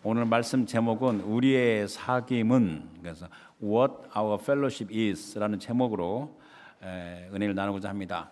오늘 말씀 제목은 우리의 사귐은, 그래서 What Our Fellowship Is라는 제목으로 은혜를 나누고자 합니다.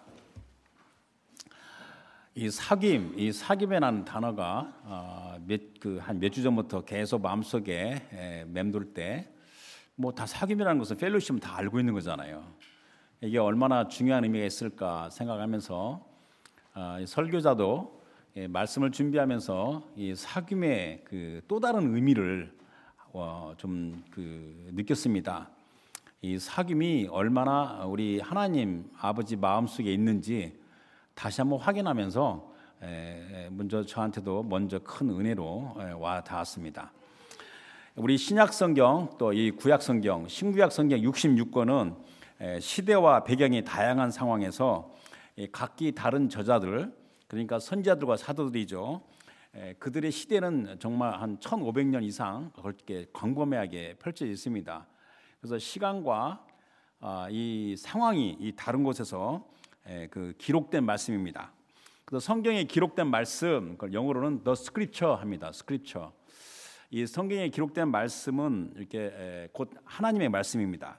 이 사귐이라는 단어가 한 몇 주 전부터 계속 마음속에 맴돌 때, 뭐 다 사귐이라는 것은 펠로십은 다 알고 있는 거잖아요. 이게 얼마나 중요한 의미가 있을까 생각하면서 설교자도 말씀을 준비하면서 이 사귐의 그 또 다른 의미를 좀 느꼈습니다. 이 사귐이 얼마나 우리 하나님 아버지 마음속에 있는지 다시 한번 확인하면서 먼저 저한테도 먼저 큰 은혜로 와 닿았습니다. 우리 신약 성경 또 이 구약 성경, 신구약 성경 66권은 시대와 배경이 다양한 상황에서 각기 다른 저자들, 그러니까 선지자들과 사도들이죠. 그들의 시대는 정말 한 1500년 이상 그렇게 광범위하게 펼쳐져 있습니다. 그래서 시간과 이 상황이 이 다른 곳에서 그 기록된 말씀입니다. 그래서 성경에 기록된 말씀, 그걸 영어로는 The Scripture 합니다. Scripture. 이 성경에 기록된 말씀은 이렇게 곧 하나님의 말씀입니다.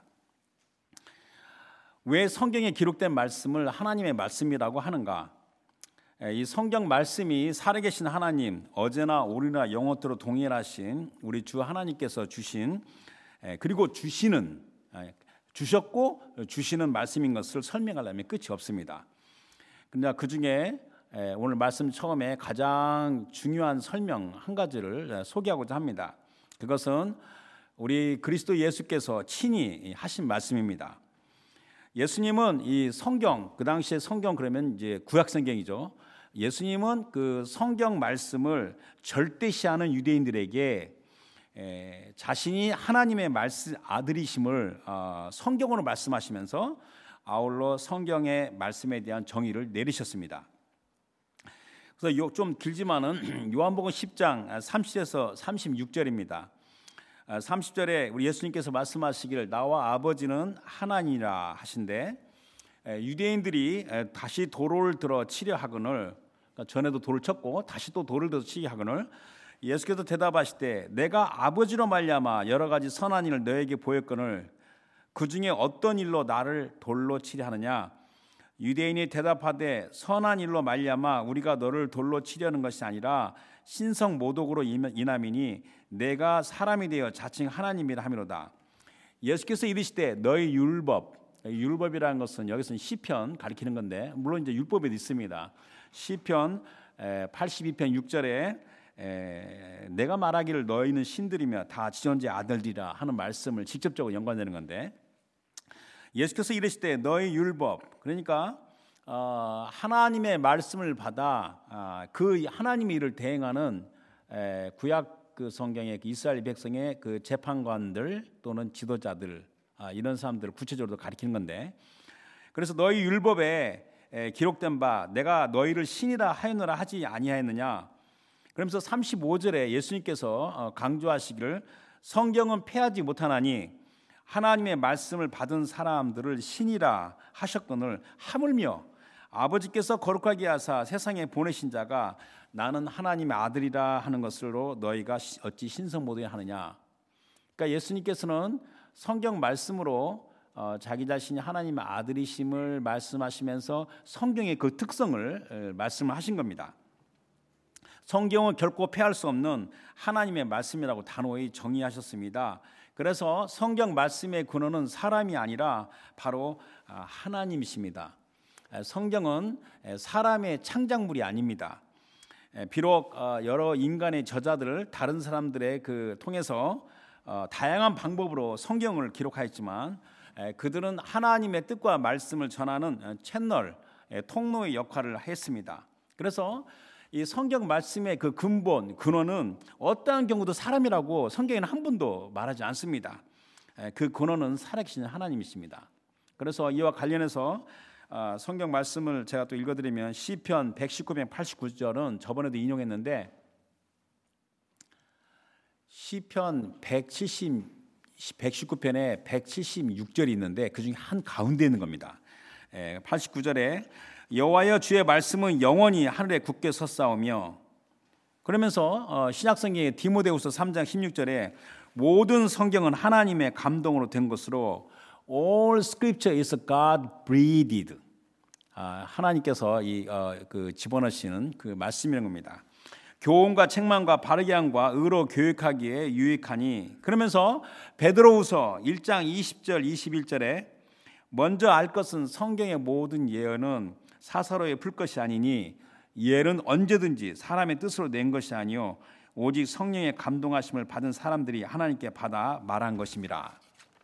왜 성경에 기록된 말씀을 하나님의 말씀이라고 하는가? 이 성경 말씀이 살아계신 하나님, 어제나 오늘이나 영원토로 동일하신 우리 주 하나님께서 주신, 그리고 주셨고 주시는 말씀인 것을 설명하려면 끝이 없습니다. 그러나 그 중에 오늘 말씀 처음에 가장 중요한 설명 한 가지를 소개하고자 합니다. 그것은 우리 그리스도 예수께서 친히 하신 말씀입니다. 예수님은 이 성경, 그 당시에 성경 그러면 이제 구약 성경이죠. 예수님은 그 성경 말씀을 절대시하는 유대인들에게 자신이 하나님의 아들이심을 성경으로 말씀하시면서 아울러 성경의 말씀에 대한 정의를 내리셨습니다. 그래서 좀 길지만은 요한복음 10장 30에서 36절입니다. 30절에 우리 예수님께서 말씀하시기를 나와 아버지는 하나니라 하신데, 유대인들이 다시 돌을 들어 치려 하거늘, 그러니까 전에도 돌을 쳤고 다시 또 돌을 들어 치게 하거늘, 예수께서 대답하시되 내가 아버지로 말미암아 여러 가지 선한 일을 너에게 보였거늘 그 중에 어떤 일로 나를 돌로 치려 하느냐? 유대인이 대답하되 선한 일로 말미암아 우리가 너를 돌로 치려는 것이 아니라 신성 모독으로 인함이니 내가 사람이 되어 자칭 하나님이라 함이로다. 예수께서 이르시되 너희 율법이라는 것은 여기서는 시편 가리키는 건데, 물론 이제 율법에도 있습니다. 시편 82편 6절에 내가 말하기를 너희는 신들이며 다 지존자의 아들이라 하는 말씀을 직접적으로 연관되는 건데, 예수께서 이르시되 너희 율법, 그러니까 하나님의 말씀을 받아 그 하나님의 일을 대행하는 구약 그 성경의 이스라엘 백성의 그 재판관들 또는 지도자들, 이런 사람들을 구체적으로 가리키는 건데, 그래서 너희 율법에 기록된 바 내가 너희를 신이라 하였느라 하지 아니하였느냐? 그러면서 35절에 예수님께서 강조하시기를 성경은 폐하지 못하나니 하나님의 말씀을 받은 사람들을 신이라 하셨거늘 하물며 아버지께서 거룩하게 하사 세상에 보내신 자가 나는 하나님의 아들이라 하는 것으로 너희가 어찌 신성모독에 하느냐? 그러니까 예수님께서는 성경 말씀으로 자기 자신이 하나님의 아들이심을 말씀하시면서 성경의 그 특성을 말씀하신 겁니다. 성경은 결코 폐할 수 없는 하나님의 말씀이라고 단호히 정의하셨습니다. 그래서 성경 말씀의 근원은 사람이 아니라 바로 하나님이십니다. 성경은 사람의 창작물이 아닙니다. 비록 여러 인간의 저자들, 다른 사람들의 통해서 다양한 방법으로 성경을 기록하였지만 그들은 하나님의 뜻과 말씀을 전하는 채널, 통로의 역할을 했습니다. 그래서 이 성경 말씀의 그 근원은 어떠한 경우도 사람이라고 성경에는 한 번도 말하지 않습니다. 그 근원은 살아계신 하나님이십니다. 그래서 이와 관련해서 성경 말씀을 제가 또 읽어드리면 시편 119편 89절은 저번에도 인용했는데, 시편 119편에 176절이 있는데 그 중에 한 가운데 있는 겁니다. 89절에 여호와여 주의 말씀은 영원히 하늘에 굳게 섰사오며 그러면서 신약성경의 디모데후서 3장 16절에 모든 성경은 하나님의 감동으로 된 것으로 All Scripture is God breathed. 하나님께서 집어넣으시는 그 말씀이라는 겁니다. 교훈과 책망과 바르게 함과 의로 교육하기에 유익하니. 그러면서 베드로후서 1장 20절 21절에 먼저 알 것은 성경의 모든 예언은 사사로이 풀 것이 아니니 예언은 언제든지 사람의 뜻으로 낸 것이 아니요 오직 성령의 감동하심을 받은 사람들이 하나님께 받아 말한 것입니다.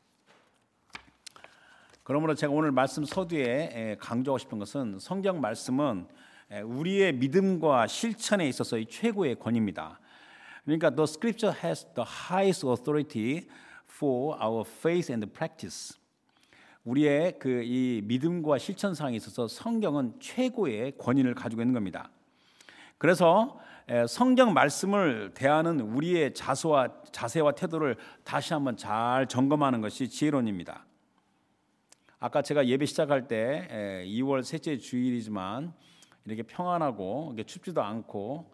그러므로 제가 오늘 말씀 서두에 강조하고 싶은 것은 성경 말씀은 우리의 믿음과 실천에 있어서의 최고의 권위입니다. 그러니까 the scripture has the highest authority for our faith and practice. 우리의 이 믿음과 실천 상에 있어서 성경은 최고의 권위를 가지고 있는 겁니다. 그래서 성경 말씀을 대하는 우리의 자세와 태도를 다시 한번 잘 점검하는 것이 지혜론입니다. 아까 제가 예배 시작할 때 2월 셋째 주일이지만 이렇게 평안하고 이렇게 춥지도 않고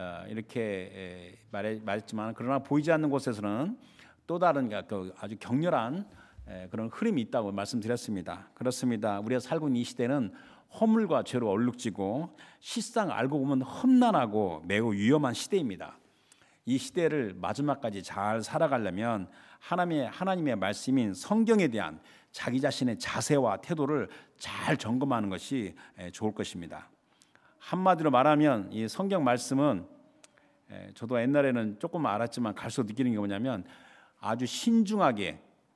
이렇게 말했지만 그러나 보이지 않는 곳에서는 또 다른 아주 격렬한 그런 흐름이 있다고 말씀드렸습니다. 그렇습니다. 우리가 살고 있는 이 시대는 허물과 죄로 얼룩지고 실상 알고 보면 험난하고 매우 위험한 시대입니다. 이 시대를 마지막까지 잘 살아가려면 하나님의 말씀인 성경에 대한 자기 자신의 자세와 태도를 잘 점검하는 것이 좋을 것입니다. 한마디로 말하면 이 성경 말씀은 저도 옛날에는 조금 알았지만 갈수록 느끼는 게 뭐냐면 아주 신중하게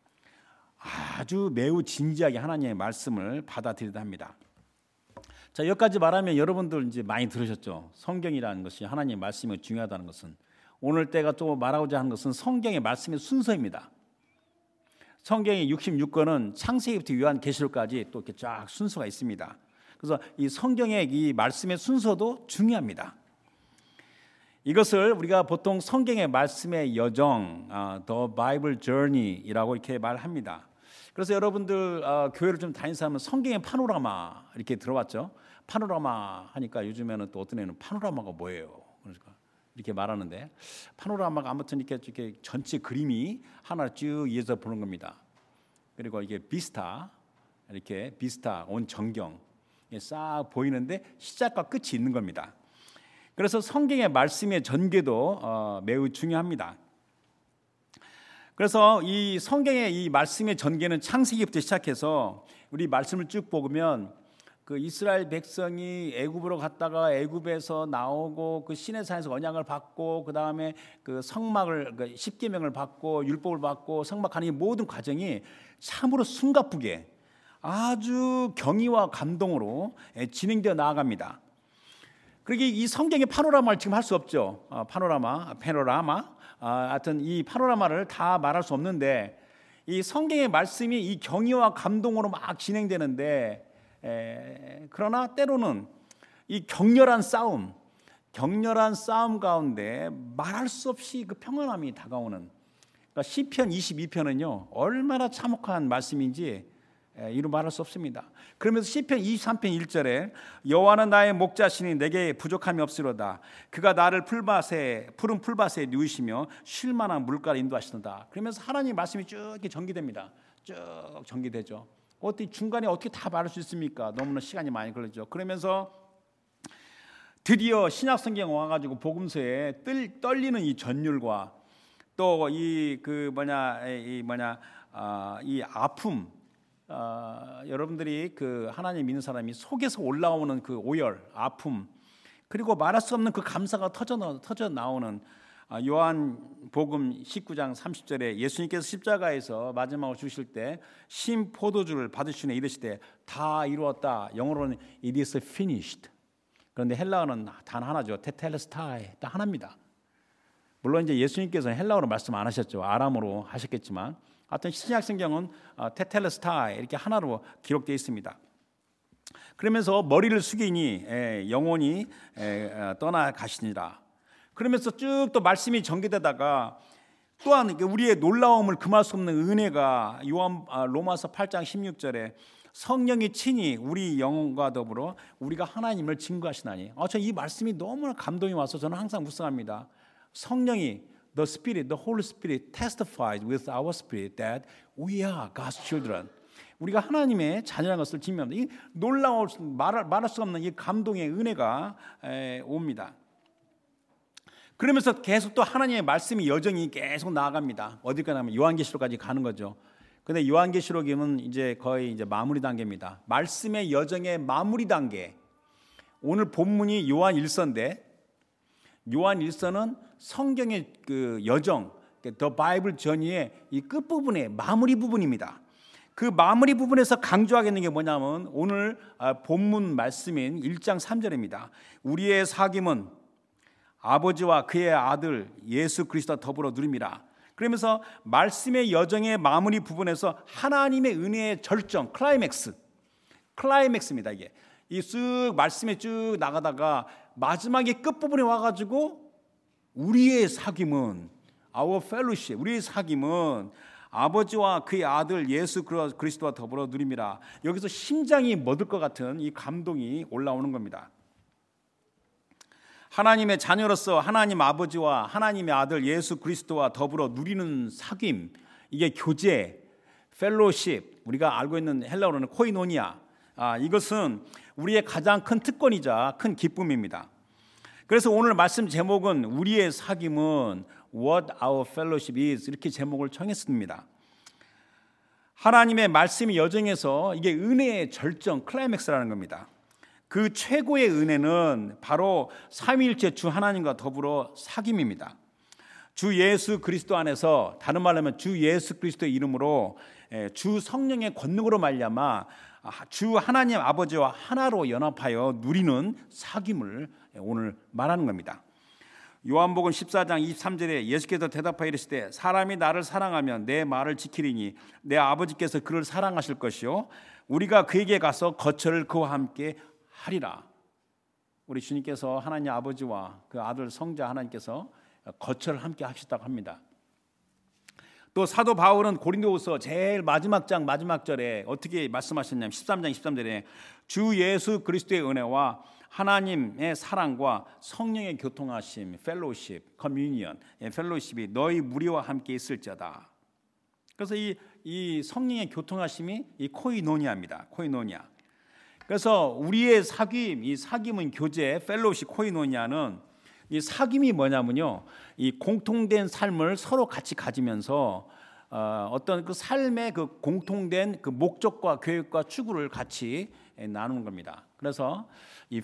아주 매우 진지하게 하나님의 말씀을 받아들여야 합니다. 자, 여기까지 말하면 여러분들 이제 많이 들으셨죠. 성경이라는 것이 하나님의 말씀이 중요하다는 것은 오늘 때가 또 말하고자 하는 것은 성경의 말씀의 순서입니다. 성경의 66권은 창세기부터 요한계시록까지 또 이렇게 쫙 순서가 있습니다. 그래서 이 성경의 이 말씀의 순서도 중요합니다. 이것을 우리가 보통 성경의 말씀의 여정, The Bible Journey이라고 이렇게 말합니다. 그래서 여러분들 교회를 좀 다니는 사람은 성경의 파노라마 이렇게 들어봤죠? 파노라마 하니까 요즘에는 또 어떤 애는 파노라마가 뭐예요? 그러니까 이렇게 말하는데 파노라마가 아무튼 이렇게 전체 그림이 하나 쭉 이어서 보는 겁니다. 그리고 이게 비스타 온 전경 싹 보이는데 시작과 끝이 있는 겁니다. 그래서 성경의 말씀의 전개도 매우 중요합니다. 그래서 이 성경의 이 말씀의 전개는 창세기부터 시작해서 우리 말씀을 쭉 보면 그 이스라엘 백성이 애굽으로 갔다가 애굽에서 나오고 그 시내산에서 언약을 받고 그 다음에 그 성막을 십계명을 받고 율법을 받고 성막하는 이 모든 과정이 참으로 숨가쁘게 아주 경의와 감동으로 진행되어 나아갑니다. 그러기 이 성경의 파노라마를 지금 할 수 없죠. 파노라마. 하여튼 이 파노라마를 다 말할 수 없는데 이 성경의 말씀이 이 경의와 감동으로 막 진행되는데 그러나 때로는 이 격렬한 싸움 가운데 말할 수 없이 그 평안함이 다가오는 그러니까 시편 22편은요 얼마나 참혹한 말씀인지 이루 말할 수 없습니다. 그러면서 시편 23편 1절에 여호와는 나의 목자시니 내게 부족함이 없으로다. 그가 나를 푸른 풀밭에 누이시며 쉴 만한 물가로 인도하시는다. 그러면서 하나님의 말씀이 쭉 이렇게 전개됩니다. 쭉 전개되죠. 중간에 어떻게 다 말할 수 있습니까? 너무나 시간이 많이 걸리죠. 그러면서 드디어 신약성경 와가지고 복음서에 떨리는 이 전율과 또 이 아픔, 여러분들이 그 하나님 믿는 사람이 속에서 올라오는 그 오열, 아픔, 그리고 말할 수 없는 그 감사가 터져 나오는 요한복음 19장 30절에 예수님께서 십자가에서 마지막으로 죽으실 때 신 포도주를 받으시네 이르시되 다 이루었다. 영어로는 it is finished. 그런데 헬라어는 단 하나죠. 테텔레스타이, 딱 하나입니다. 물론 이제 예수님께서는 헬라어로 말씀 안 하셨죠. 아람어로 하셨겠지만 하여튼 신약성경은 테텔레스타이 이렇게 하나로 기록되어 있습니다. 그러면서 머리를 숙이니 영혼이 떠나가시니라. 그러면서 쭉 또 말씀이 전개되다가 또한 우리의 놀라움을 금할 수 없는 은혜가 로마서 8장 16절에 성령이 친히 우리 영혼과 더불어 우리가 하나님을 증거하시나니. 저 이 말씀이 너무나 감동이 와서 저는 항상 묵상합니다. 성령이 The Spirit, the Holy Spirit testifies with our spirit that we are God's children. 우리가 하나님의 자녀라는 것을 증명합니다. 이 놀라울 말할 수 없는 이 감동의 은혜가 옵니다. 그러면서 계속 또 하나님의 말씀이 여정이 계속 나아갑니다. 어디까지 가면 요한계시록까지 가는 거죠. 근데 요한계시록이면 이제 거의 이제 마무리 단계입니다. 말씀의 여정의 마무리 단계. 오늘 본문이 요한 1서인데 요한 1서는 성경의 그 여정, The Bible Journey의 이 끝부분의 마무리 부분입니다. 그 마무리 부분에서 강조하겠는 게 뭐냐면 오늘 본문 말씀인 1장 3절입니다. 우리의 사귐은 아버지와 그의 아들 예수 그리스도와 더불어 누림이라. 그러면서 말씀의 여정의 마무리 부분에서 하나님의 은혜의 절정, 클라이맥스입니다. 이게 이 쓱 말씀에 쭉 나가다가 마지막에 끝부분에 와가지고 우리의 사귐은 our fellowship, 우리의 사귐은 아버지와 그의 아들 예수 그리스도와 더불어 누림이라. 여기서 심장이 멎을 것 같은 이 감동이 올라오는 겁니다. 하나님의 자녀로서 하나님 아버지와 하나님의 아들 예수 그리스도와 더불어 누리는 사귐, 이게 교제, 펠로십, 우리가 알고 있는 헬라어로는 코이노니아, 이것은 우리의 가장 큰 특권이자 큰 기쁨입니다. 그래서 오늘 말씀 제목은 우리의 사귐은 What Our Fellowship Is, 이렇게 제목을 정했습니다. 하나님의 말씀의 여정에서 이게 은혜의 절정, 클라이맥스라는 겁니다. 그 최고의 은혜는 바로 삼위일체 주 하나님과 더불어 사귐입니다. 주 예수 그리스도 안에서, 다른 말로 하면 주 예수 그리스도의 이름으로 주 성령의 권능으로 말미암아 주 하나님 아버지와 하나로 연합하여 누리는 사귐을 오늘 말하는 겁니다. 요한복음 14장 23절에 예수께서 대답하여 이르시되 사람이 나를 사랑하면 내 말을 지키리니 내 아버지께서 그를 사랑하실 것이요 우리가 그에게 가서 거처를 그와 함께 하리라. 우리 주님께서 하나님 아버지와 그 아들 성자 하나님께서 거처를 함께 하시다고 합니다. 또 사도 바울은 고린도후서 제일 마지막 장 마지막 절에 어떻게 말씀하셨냐면 13장 23절에 주 예수 그리스도의 은혜와 하나님의 사랑과 성령의 교통하심, 펠로우십, 커뮤니언, 펠로우십이 너희 무리와 함께 있을지어다. 그래서 이 성령의 교통하심이 이 코이노니아입니다. 코이노니아. 그래서 우리의 사귐, 이 사귐은 교제, 펠로우십, 코이노니아는 이 사귐이 뭐냐면요, 이 공통된 삶을 서로 같이 가지면서 어떤 그 삶의 그 공통된 그 목적과 계획과 추구를 같이 나누는 겁니다. 그래서 이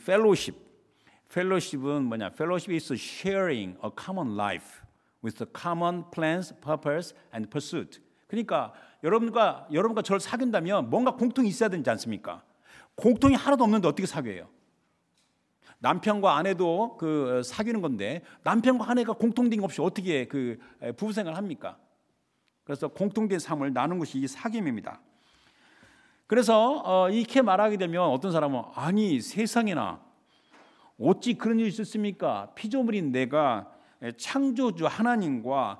펠로우십은 뭐냐? 펠로우십 is sharing a common life with the common plans, purpose, and pursuit. 그러니까 여러분과 저를 사귄다면 뭔가 공통이 있어야 되지 않습니까? 공통이 하나도 없는데 어떻게 사귀어요? 남편과 아내도 그 사귀는 건데 남편과 아내가 공통된 것 없이 어떻게 그 부부 생활을 합니까? 그래서 공통된 삶을 나누는 것이 이 사귐입니다. 그래서 이렇게 말하게 되면 어떤 사람은 아니 세상에나 어찌 그런 일이 있었습니까? 피조물인 내가 창조주 하나님과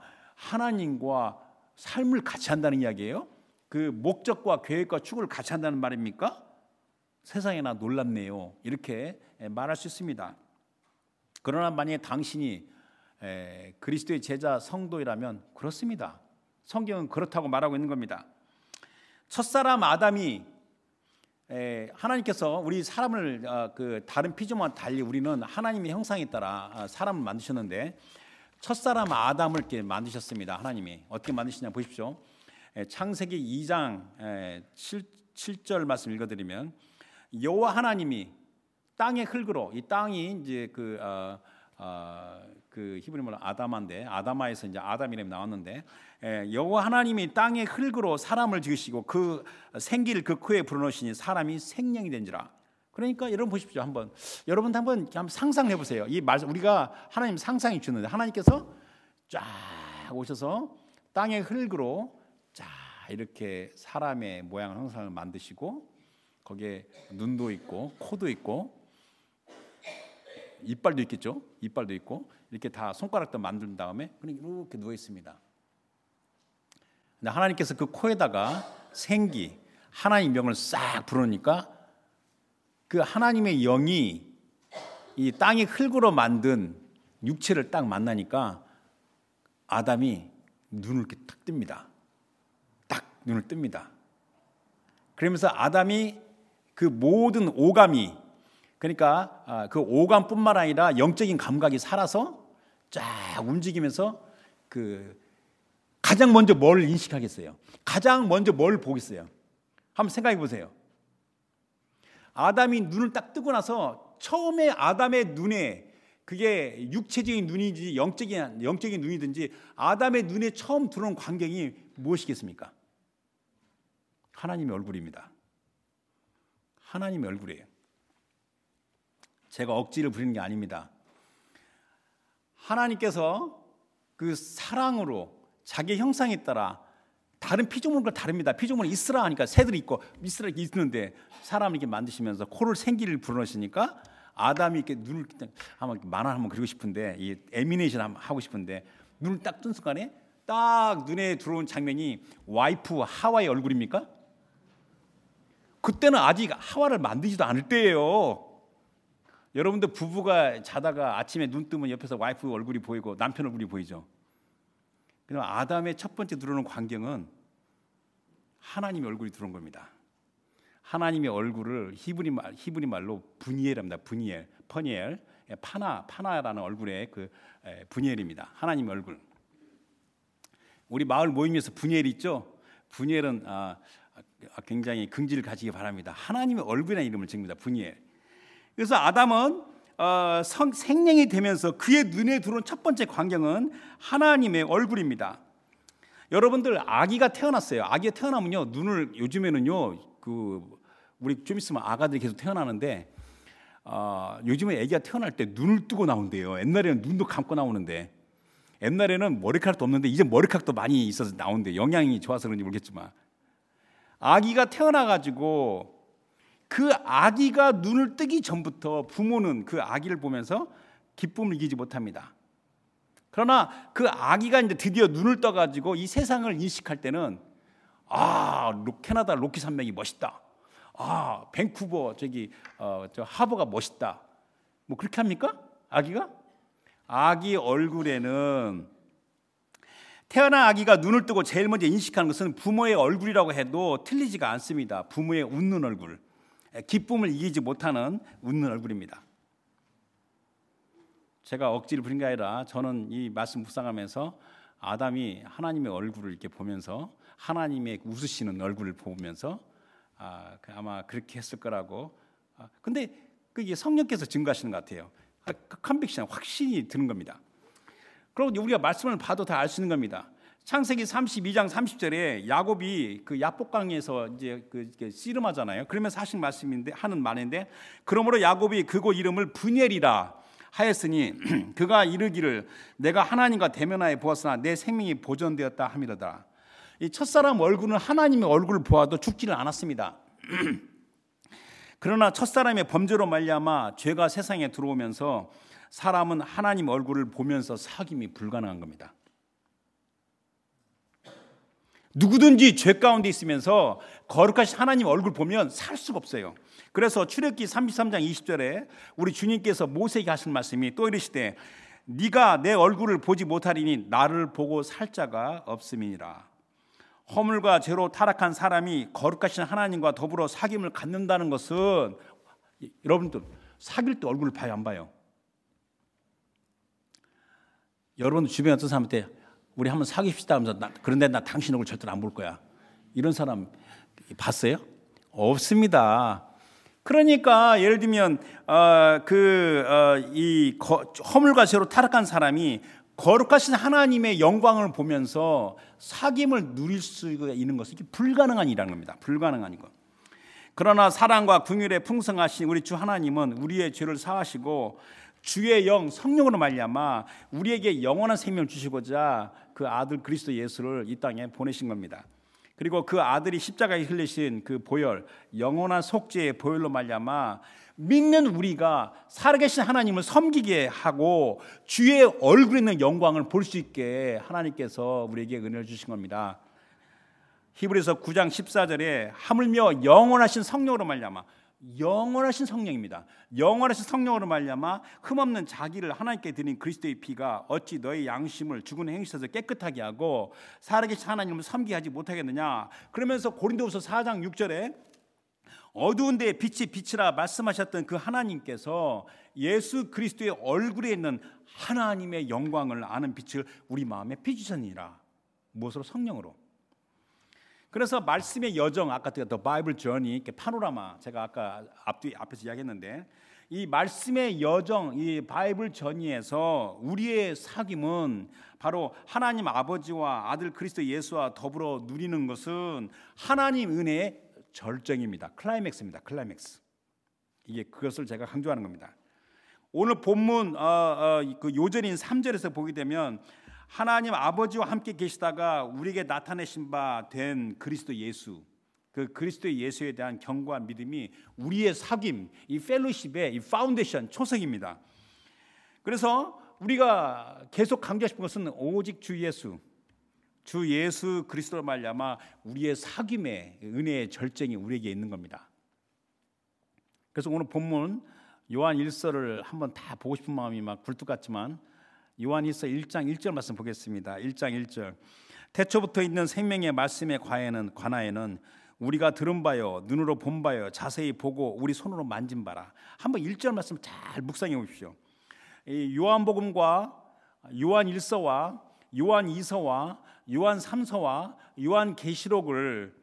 삶을 같이 한다는 이야기예요? 그 목적과 계획과 추구를 같이 한다는 말입니까? 세상에나 놀랍네요. 이렇게 말할 수 있습니다. 그러나 만약에 당신이 그리스도의 제자 성도이라면 그렇습니다. 성경은 그렇다고 말하고 있는 겁니다. 첫사람 아담이 하나님께서 우리 사람을 그 다른 피조물과 달리 우리는 하나님의 형상에 따라 사람을 만드셨는데 첫사람 아담을 이렇게 만드셨습니다. 하나님이 어떻게 만드시냐 보십시오. 창세기 2장 7절 말씀 읽어드리면 여호와 하나님이 땅의 흙으로, 이 땅이 이제 그 히브리말로 아담아인데 아담아에서 이제 아담 이름이 나왔는데 여호와 하나님이 땅의 흙으로 사람을 지으시고 그 생기를 그 코에 불어넣으시니 사람이 생명이 된지라. 그러니까 여러분 보십시오. 여러분 한번 상상해 보세요. 이 말 우리가 하나님 상상이 주는데 하나님께서 쫙 오셔서 땅의 흙으로 쫙 이렇게 사람의 모양 형상을 만드시고 거기에 눈도 있고 코도 있고 이빨도 있겠죠. 이빨도 있고 이렇게 다 손가락도 만든 다음에 그냥 이렇게 누워 있습니다. 근데 하나님께서 그 코에다가 생기, 하나님 명을 싹 부르니까 그 하나님의 영이 이 땅의 흙으로 만든 육체를 딱 만나니까 아담이 눈을 이렇게 딱 뜹니다. 딱 눈을 뜹니다. 그러면서 아담이 그 모든 오감이, 그러니까 그 오감뿐만 아니라 영적인 감각이 살아서 쫙 움직이면서 그 가장 먼저 뭘 인식하겠어요? 가장 먼저 뭘 보겠어요? 한번 생각해 보세요. 아담이 눈을 딱 뜨고 나서 처음에 아담의 눈에, 그게 육체적인 눈이든지 영적인 눈이든지 아담의 눈에 처음 들어온 광경이 무엇이겠습니까? 하나님의 얼굴입니다. 하나님의 얼굴이에요. 제가 억지를 부리는 게 아닙니다. 하나님께서 그 사랑으로 자기 형상에 따라 다른 피조물과 다릅니다. 피조물은 있으라 하니까 새들이 있고 있으라 있는데 사람을 이렇게 만드시면서 코를 생기를 불어넣으시니까 아담이 이렇게 눈을 한번 만화 한번 그리고 싶은데, 이 애니메이션 한번 하고 싶은데 눈을 딱 뜬 순간에 딱 눈에 들어온 장면이 와이프 하와의 얼굴입니까? 그때는 아직 하와를 만들지도 않을 때예요. 여러분들 부부가 자다가 아침에 눈 뜨면 옆에서 와이프 얼굴이 보이고 남편 얼굴이 보이죠. 그럼 아담의 첫 번째 들어오는 광경은 하나님의 얼굴이 들어온 겁니다. 하나님의 얼굴을 히브리 말로 분이엘입니다. 분이엘, 퍼니엘, 파나라는 얼굴의 그 분이엘입니다. 하나님의 얼굴. 우리 마을 모임에서 분이엘 있죠? 분이엘은 굉장히 긍지를 가지기 바랍니다. 하나님의 얼굴이라는 이름을 지닙니다. 분이엘. 그래서 아담은 생명이 되면서 그의 눈에 들어온 첫 번째 광경은 하나님의 얼굴입니다. 여러분들 아기가 태어났어요. 아기가 태어나면요, 눈을 요즘에는요, 우리 좀 있으면 아가들이 계속 태어나는데 요즘에 아기가 태어날 때 눈을 뜨고 나온대요. 옛날에는 눈도 감고 나오는데, 옛날에는 머리카락도 없는데 이제 머리카락도 많이 있어서 나온대. 영양이 좋아서 그런지 모르겠지만 아기가 태어나가지고 그 아기가 눈을 뜨기 전부터 부모는 그 아기를 보면서 기쁨을 이기지 못합니다. 그러나 그 아기가 이제 드디어 눈을 떠가지고 이 세상을 인식할 때는 캐나다 로키 산맥이 멋있다. 밴쿠버 저 하버가 멋있다. 뭐 그렇게 합니까? 아기가? 아기 얼굴에는, 태어난 아기가 눈을 뜨고 제일 먼저 인식하는 것은 부모의 얼굴이라고 해도 틀리지가 않습니다. 부모의 웃는 얼굴, 기쁨을 이기지 못하는 웃는 얼굴입니다. 제가 억지를 부린 게 아니라 저는 이 말씀 묵상하면서 아담이 하나님의 얼굴을 이렇게 보면서, 하나님의 웃으시는 얼굴을 보면서 아마 그렇게 했을 거라고. 근데 그게 성령께서 증거하시는 것 같아요. 컨빅션, 확신이 드는 겁니다. 그럼 우리가 말씀을 봐도 다 알 수 있는 겁니다. 창세기 32장 30절에 야곱이 그 야복강에서 이제 씨름하잖아요. 그러면서 하는 말인데, 그러므로 야곱이 그곳 이름을 분이엘이라 하였으니 그가 이르기를 내가 하나님과 대면하여 보았으나 내 생명이 보존되었다 함이로다. 이 첫사람 얼굴은 하나님의 얼굴을 보아도 죽지를 않았습니다. 그러나 첫사람의 범죄로 말미암아 죄가 세상에 들어오면서 사람은 하나님 얼굴을 보면서 사귐이 불가능한 겁니다. 누구든지 죄 가운데 있으면서 거룩하신 하나님 얼굴 보면 살 수가 없어요. 그래서 출애굽기 33장 20절에 우리 주님께서 모세에게 하신 말씀이 또 이르시되 네가 내 얼굴을 보지 못하리니 나를 보고 살 자가 없음이니라. 허물과 죄로 타락한 사람이 거룩하신 하나님과 더불어 사귐을 갖는다는 것은, 여러분들 사귈 때 얼굴을 봐요, 안 봐요? 여러분 주변에 어떤 사람한테 우리 한번 사귀시다 하면서 그런데 나 당신 얼굴 절대로 안 볼 거야, 이런 사람 봤어요? 없습니다. 그러니까 예를 들면 이 허물과 죄로 타락한 사람이 거룩하신 하나님의 영광을 보면서 사귐을 누릴 수 있는 것은 불가능한 일이라는 겁니다. 불가능한 것. 그러나 사랑과 긍휼에 풍성하신 우리 주 하나님은 우리의 죄를 사하시고 주의 영 성령으로 말미암아 우리에게 영원한 생명을 주시고자 그 아들 그리스도 예수를 이 땅에 보내신 겁니다. 그리고 그 아들이 십자가에 흘리신 그 보혈, 영원한 속죄의 보혈로 말미암아 믿는 우리가 살아계신 하나님을 섬기게 하고 주의 얼굴에 있는 영광을 볼 수 있게 하나님께서 우리에게 은혜를 주신 겁니다. 히브리서 9장 14절에 하물며 영원하신 성령으로 말미암아, 영원하신 성령입니다. 영원하신 성령으로 말미암아 흠없는 자기를 하나님께 드린 그리스도의 피가 어찌 너의 양심을 죽은 행실에서 깨끗하게 하고 살아계신 하나님을 섬기게 하지 못하겠느냐. 그러면서 고린도후서 4장 6절에 어두운 데에 빛이 빛이라 말씀하셨던 그 하나님께서 예수 그리스도의 얼굴에 있는 하나님의 영광을 아는 빛을 우리 마음에 비추셨느니라. 무엇으로? 성령으로. 그래서 말씀의 여정, 아까 The Bible Journey, 이렇게 파노라마, 제가 아까 앞에서 이야기했는데, 이 말씀의 여정, 이 바이블 전이에서 우리의 사귐은 바로 하나님 아버지와 아들 그리스도 예수와 더불어 누리는 것은 하나님 은혜의 절정입니다. 클라이맥스입니다. 클라이맥스. 이게 그것을 제가 강조하는 겁니다. 오늘 본문 그 요절인 3절에서 보게 되면 하나님 아버지와 함께 계시다가 우리에게 나타내신 바 된 그리스도 예수, 그 그리스도 예수에 대한 견고한 믿음이 우리의 사귐, 이 펠로십의 이 파운데이션, 초석입니다. 그래서 우리가 계속 강조하고 싶은 것은 오직 주 예수 그리스도로 말미암아 우리의 사귐의 은혜의 절정이 우리에게 있는 겁니다. 그래서 오늘 본문 요한 1서를 한번 다 보고 싶은 마음이 막 굴뚝 같지만 요한일서 1장 1절 말씀 보겠습니다. 1장 1절. 태초부터 있는 생명의 말씀에 관하여는 우리가 들은 바요 눈으로 본 바요 자세히 보고 우리 손으로 만진 바라. 한번 1절 말씀 잘 묵상해 보십시오. 이 요한복음과 요한일서와 요한2서와 요한3서와 요한계시록을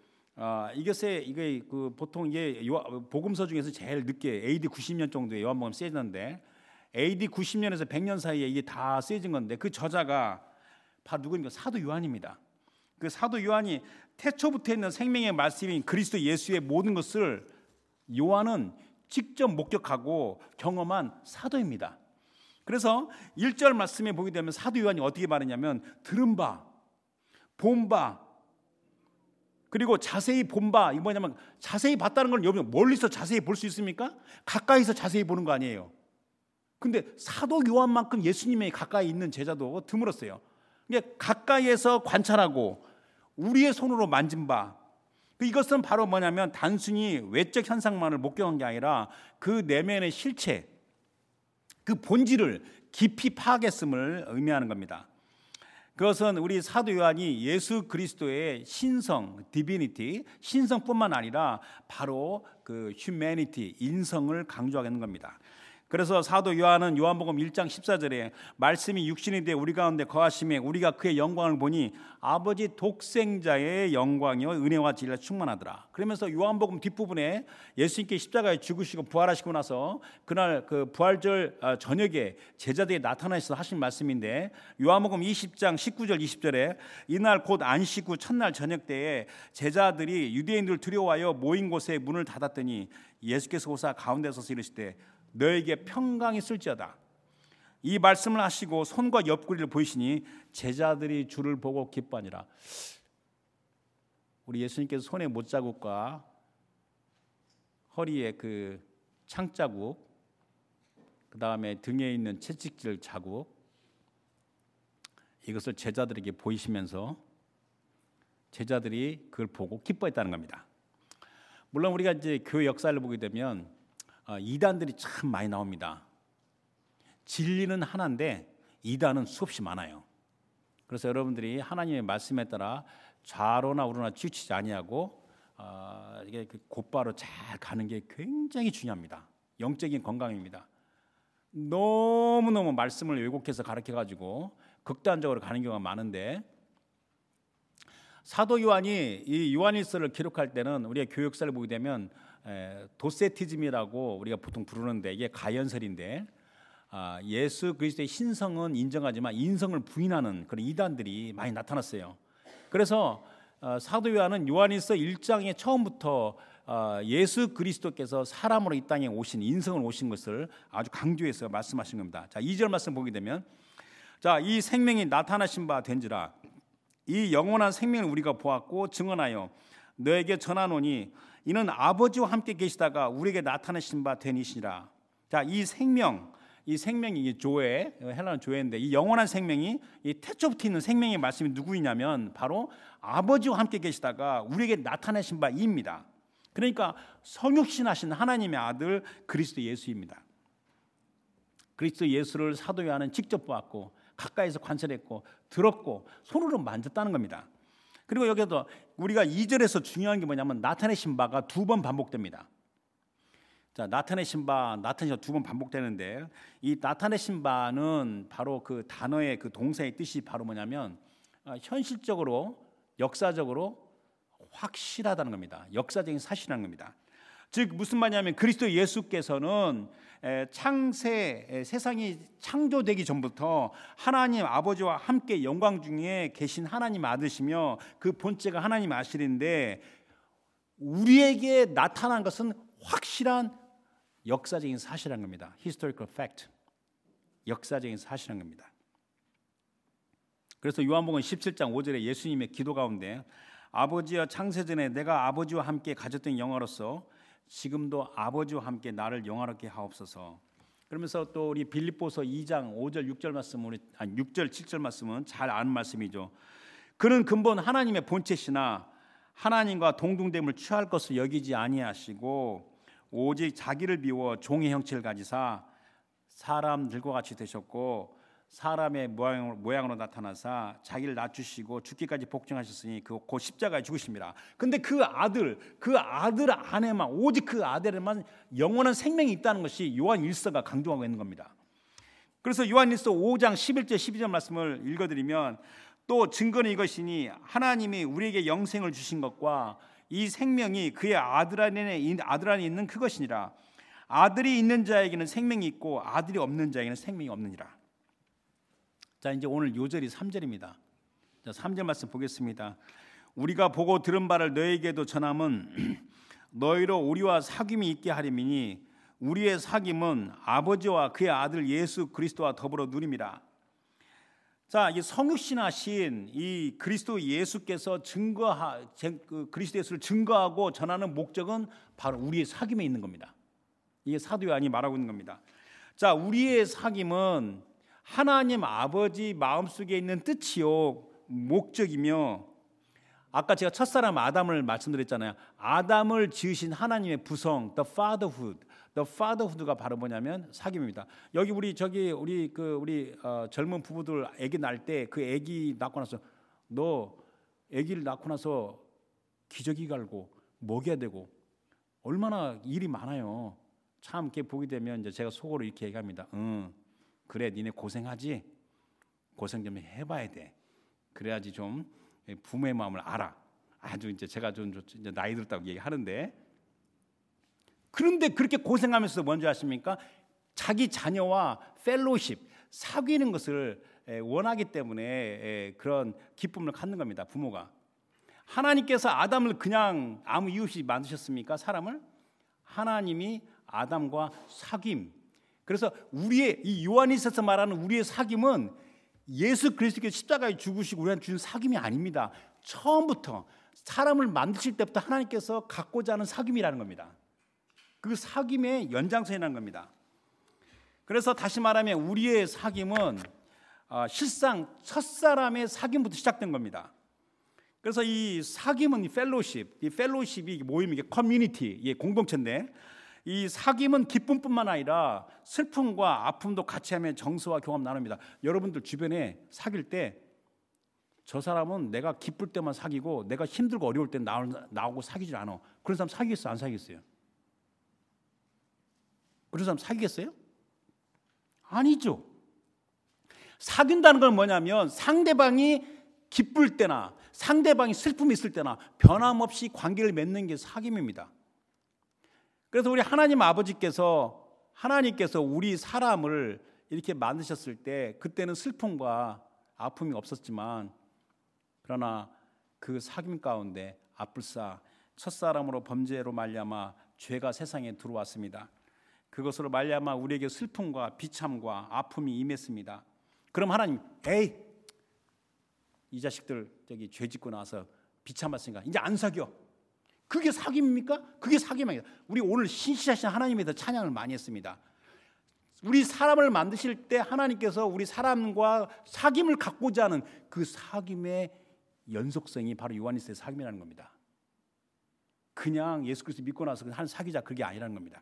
이게 그 보통 이게 복음서 중에서 제일 늦게 AD 90년 정도에 요한복음 쓰여졌는데 AD 90년에서 100년 사이에 이게 다 쓰여진 건데 그 저자가 바로 누구입니까? 사도 요한입니다. 그 사도 요한이 태초부터 있는 생명의 말씀인 그리스도 예수의 모든 것을 요한은 직접 목격하고 경험한 사도입니다. 그래서 1절 말씀에 보게 되면 사도 요한이 어떻게 말하냐면 들은 바, 본 바, 그리고 자세히 본 바. 이거 뭐냐면 자세히 봤다는 건 여러분 멀리서 자세히 볼 수 있습니까? 가까이서 자세히 보는 거 아니에요. 근데 사도 요한만큼 예수님의 가까이 있는 제자도 드물었어요. 그러니까 가까이에서 관찰하고 우리의 손으로 만진 바, 이것은 바로 뭐냐면 단순히 외적 현상만을 목격한 게 아니라 그 내면의 실체, 그 본질을 깊이 파악했음을 의미하는 겁니다. 그것은 우리 사도 요한이 예수 그리스도의 신성, 디비니티, 신성뿐만 아니라 바로 그 휴머니티, 인성을 강조하는 겁니다. 그래서 사도 요한은 요한복음 1장 14절에 말씀이 육신이 되어 우리 가운데 거하심에 우리가 그의 영광을 보니 아버지 독생자의 영광이요 은혜와 진리가 충만하더라. 그러면서 요한복음 뒷부분에 예수님께 십자가에 죽으시고 부활하시고 나서 그날 그 부활절 저녁에 제자들이 나타나셔서 하신 말씀인데 요한복음 20장 19절 20절에 이날 곧 안식 후 첫날 저녁 때에 제자들이 유대인들 두려워하여 모인 곳에 문을 닫았더니 예수께서 오사 가운데 서서 이르시되 너에게 평강이 있을지어다. 이 말씀을 하시고 손과 옆구리를 보이시니 제자들이 주를 보고 기뻐하니라. 우리 예수님께서 손에 못자국과 허리에 그 창자국, 그 다음에 등에 있는 채찍질 자국, 이것을 제자들에게 보이시면서 제자들이 그걸 보고 기뻐했다는 겁니다. 물론 우리가 이제 교회 역사를 보게 되면 이단들이 참 많이 나옵니다. 진리는 하나인데 이단은 수없이 많아요. 그래서 여러분들이 하나님의 말씀에 따라 좌로나 우로나 치우치지 아니하고 이게 곧바로 잘 가는 게 굉장히 중요합니다. 영적인 건강입니다. 너무너무 말씀을 왜곡해서 가르쳐가지고 극단적으로 가는 경우가 많은데 사도 요한이 이 요한일서를 기록할 때는 우리가 교회 역사를 보게 되면 도세티즘이라고 우리가 보통 부르는데 이게 가연설인데 예수 그리스도의 신성은 인정하지만 인성을 부인하는 그런 이단들이 많이 나타났어요. 그래서 사도 요한은 요한일서 1장의 처음부터 예수 그리스도께서 사람으로 이 땅에 오신 인성을 오신 것을 아주 강조해서 말씀하신 겁니다. 자, 2절 말씀 보게 되면 자, 이 생명이 나타나신 바 된지라 이 영원한 생명을 우리가 보았고 증언하여 너에게 전하노니 이는 아버지와 함께 계시다가 우리에게 나타내신 바 되니시라. 자, 이 생명, 이 생명이 이 조에, 헬라는 조에인데 이 영원한 생명이 이 태초부터 있는 생명의 말씀이 누구이냐면 바로 아버지와 함께 계시다가 우리에게 나타내신 바 이입니다. 그러니까 성육신하신 하나님의 아들 그리스도 예수입니다. 그리스도 예수를 사도 요한은 직접 보았고 가까이서 관찰했고 들었고 손으로 만졌다는 겁니다. 그리고 여기도 우리가 2절에서 중요한 게 뭐냐면 나타내신 바가 2번 반복됩니다. 자, 나타내신 바, 나타내신 바 2번 반복되는데 이 나타내신 바는 바로 그 단어의 그 동사의 뜻이 바로 뭐냐면 현실적으로 역사적으로 확실하다는 겁니다. 역사적인 사실이라는 겁니다. 즉 무슨 말이냐면 그리스도 예수께서는 창세 세상이 창조되기 전부터 하나님 아버지와 함께 영광 중에 계신 하나님 아들이시며 그 본체가 하나님 아들인데 우리에게 나타난 것은 확실한 역사적인 사실이라는 겁니다. Historical fact. 역사적인 사실이라는 겁니다. 그래서 요한복음 17장 5절에 예수님의 기도 가운데 아버지여 창세전에 내가 아버지와 함께 가졌던 영화로서 지금도 아버지와 함께 나를 영화롭게 하옵소서. 그러면서 또 우리 빌립보서 2장 5절 6절 말씀은 6절 7절 말씀은 잘 아는 말씀이죠. 그는 근본 하나님의 본체시나 하나님과 동등됨을 취할 것을 여기지 아니하시고 오직 자기를 비워 종의 형체를 가지사 사람들과 같이 되셨고 사람의 모양으로 나타나사 자기를 낮추시고 죽기까지 복종하셨으니 곧 십자가에 죽으십니다. 근데 그 아들 안에만 오직 그 아들에만 영원한 생명이 있다는 것이 요한 1서가 강조하고 있는 겁니다. 그래서 요한 1서 5장 11절 12절 말씀을 읽어드리면 또 증거는 이것이니 하나님이 우리에게 영생을 주신 것과 이 생명이 그의 아들 안에 있는 그것이니라. 아들이 있는 자에게는 생명이 있고 아들이 없는 자에게는 생명이 없느니라. 자, 이제 오늘 요절이 3절입니다. 자, 3절 말씀 보겠습니다. 우리가 보고 들은 바를 너에게도 전함은 너희로 우리와 사귐이 있게 하림이니 우리의 사귐은 아버지와 그의 아들 예수 그리스도와 더불어 누림이라. 자, 이 성육신하신 이 그리스도 예수께서 그리스도 예수를 증거하고 전하는 목적은 바로 우리의 사귐에 있는 겁니다. 이게 사도 요한이 말하고 있는 겁니다. 자, 우리의 사귐은 하나님 아버지 마음속에 있는 뜻이요 목적이며 아까 제가 첫사람 아담을 말씀드렸잖아요. 아담을 지으신 하나님의 부성, the fatherhood가 바로 뭐냐면 사귐입니다. 여기 우리 젊은 부부들 아기 낳을 때 그 아기 낳고 나서 너 아기를 낳고 나서 기저귀 갈고 먹여야 되고 얼마나 일이 많아요. 참 이렇게 보게 되면 이제 제가 속으로 이렇게 얘기합니다. 그래, 니네 고생하지? 고생 좀 해봐야 돼. 그래야지 좀 부모의 마음을 알아. 아주 이제 제가 좀 이제 나이 들었다고 얘기하는데 그런데 그렇게 고생하면서 뭔지 아십니까? 자기 자녀와 펠로십 사귀는 것을 원하기 때문에 그런 기쁨을 갖는 겁니다. 부모가. 하나님께서 아담을 그냥 아무 이유 없이 만드셨습니까? 사람을? 하나님이 아담과 사귐. 그래서 우리의 이 요한일서에서 말하는 우리의 사귐은 예수 그리스도께서 십자가에 죽으시고 우리한테 주신 사귐이 아닙니다. 처음부터 사람을 만드실 때부터 하나님께서 갖고자 하는 사귐이라는 겁니다. 그 사귐의 연장선이라는 겁니다. 그래서 다시 말하면 우리의 사귐은 실상 첫사람의 사귐부터 시작된 겁니다. 그래서 이 사귐은 이 펠로십이 모임, 이게 커뮤니티, 이게 공동체인데 이 사귐은 기쁨뿐만 아니라 슬픔과 아픔도 같이 하며 정서와 경험 나눕니다. 여러분들 주변에 사귈 때 저 사람은 내가 기쁠 때만 사귀고 내가 힘들고 어려울 때 나오고 사귀질 않아. 그런 사람 사귀겠어요? 안 사귀겠어요? 그런 사람 사귀겠어요? 아니죠. 사귄다는 건 뭐냐면 상대방이 기쁠 때나 상대방이 슬픔이 있을 때나 변함없이 관계를 맺는 게 사귐입니다. 그래서 우리 하나님 아버지께서 하나님께서 우리 사람을 이렇게 만드셨을 때 그때는 슬픔과 아픔이 없었지만 그러나 그 사귐 가운데 아뿔싸 첫사람으로 범죄로 말미암아 죄가 세상에 들어왔습니다. 그것으로 말미암아 우리에게 슬픔과 비참과 아픔이 임했습니다. 그럼 하나님, 에이 이 자식들 저기 죄 짓고 나서 비참했으니까 이제 안 사겨. 그게 사귐입니까? 그게 사귐입니다. 우리 오늘 신실하신 하나님에 대해서 찬양을 많이 했습니다. 우리 사람을 만드실 때 하나님께서 우리 사람과 사귐을 갖고자 하는 그 사귐의 연속성이 바로 요한일서의 사귐이라는 겁니다. 그냥 예수 그리스도 믿고 나서 한 사귀자, 그게 아니라는 겁니다.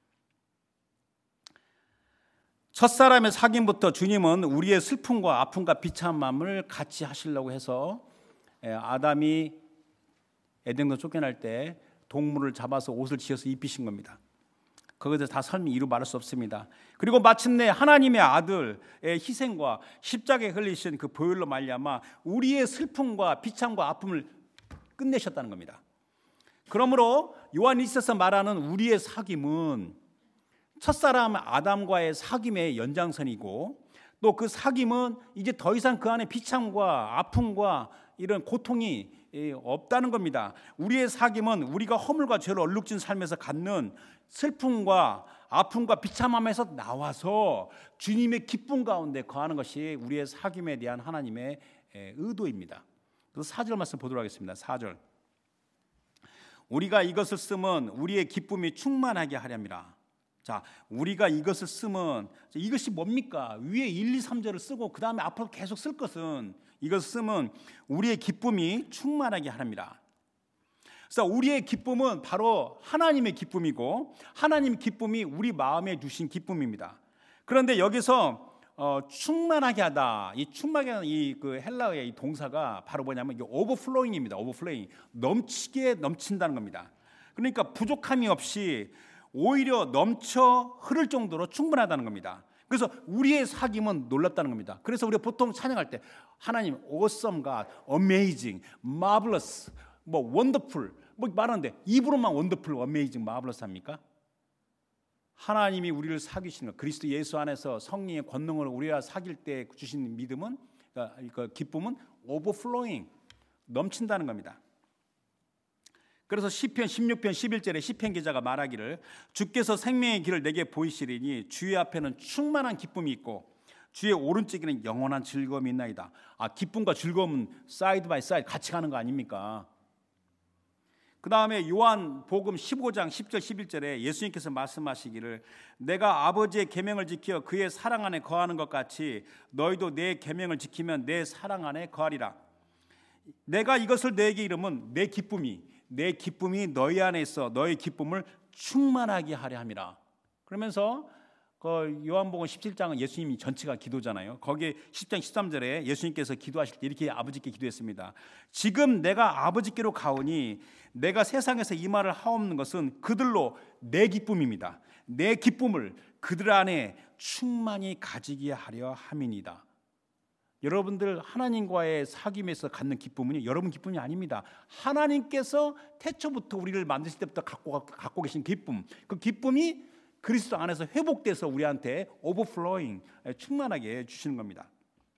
첫사람의 사귐부터 주님은 우리의 슬픔과 아픔과 비참함을 같이 하시려고 해서 아담이 에덴에서 쫓겨날 때 동물을 잡아서 옷을 지어서 입히신 겁니다. 그것에 다 설명 이루 말할 수 없습니다. 그리고 마침내 하나님의 아들의 희생과 십자가에 흘리신 그 보혈로 말미암아 우리의 슬픔과 비참과 아픔을 끝내셨다는 겁니다. 그러므로 요한일서에서 말하는 우리의 사귐은 첫사람 아담과의 사귐의 연장선이고, 또 그 사귐은 이제 더 이상 그 안에 비참과 아픔과 이런 고통이 없다는 겁니다. 우리의 사귐은 우리가 허물과 죄로 얼룩진 삶에서 갖는 슬픔과 아픔과 비참함에서 나와서 주님의 기쁨 가운데 거하는 것이 우리의 사귐에 대한 하나님의 의도입니다. 그래서 4절 말씀 보도록 하겠습니다. 4절. 우리가 이것을 쓰면 우리의 기쁨이 충만하게 하렵니다. 자, 우리가 이것을 쓰면 이것이 뭡니까? 위에 1, 2, 3절을 쓰고 그 다음에 앞으로 계속 쓸 것은, 이것을 쓰면 우리의 기쁨이 충만하게 하랍니다. 그래서 우리의 기쁨은 바로 하나님의 기쁨이고, 하나님의 기쁨이 우리 마음에 주신 기쁨입니다. 그런데 여기서 충만하게 하다, 이 충만하게 하는 그 헬라어의 이 동사가 바로 뭐냐면 이게 오버플로잉입니다. 오버플로잉, 넘치게 넘친다는 겁니다. 그러니까 부족함이 없이 오히려 넘쳐 흐를 정도로 충분하다는 겁니다. 그래서 우리의 사귐은 놀랍다는 겁니다. 그래서 우리가 보통 찬양할 때 하나님 awesome God, amazing, marvelous, 뭐 wonderful 뭐 말하는데 입으로만 wonderful, amazing, marvelous 합니까? 하나님이 우리를 사귀시는 것, 그리스도 예수 안에서 성령의 권능으로 우리가 사귈 때 주신 믿음은, 그 기쁨은 overflowing, 넘친다는 겁니다. 그래서 시편 16편 11절에 시편 기자가 말하기를 주께서 생명의 길을 내게 보이시리니 주의 앞에는 충만한 기쁨이 있고 주의 오른쪽에는 영원한 즐거움이 있나이다. 기쁨과 즐거움은 사이드 바이 사이드 같이 가는 거 아닙니까? 그 다음에 요한복음 15장 10절 11절에 예수님께서 말씀하시기를 내가 아버지의 계명을 지켜 그의 사랑 안에 거하는 것 같이 너희도 내 계명을 지키면 내 사랑 안에 거하리라. 내가 이것을 너에게 이르면 내 기쁨이 너희 안에 있어 너의 기쁨을 충만하게 하려 함이라. 그러면서 그 요한복음 17장은 예수님이 전체가 기도잖아요. 거기에 10장 13절에 예수님께서 기도하실 때 이렇게 아버지께 기도했습니다. 지금 내가 아버지께로 가오니 내가 세상에서 이 말을 하옵는 것은 그들로 내 기쁨입니다. 내 기쁨을 그들 안에 충만히 가지게 하려 함이니이다. 여러분들 하나님과의 사귐에서 갖는 기쁨은 여러분 기쁨이 아닙니다. 하나님께서 태초부터 우리를 만드실 때부터 갖고 계신 기쁨, 그 기쁨이 그리스도 안에서 회복돼서 우리한테 오버플로잉, 충만하게 주시는 겁니다.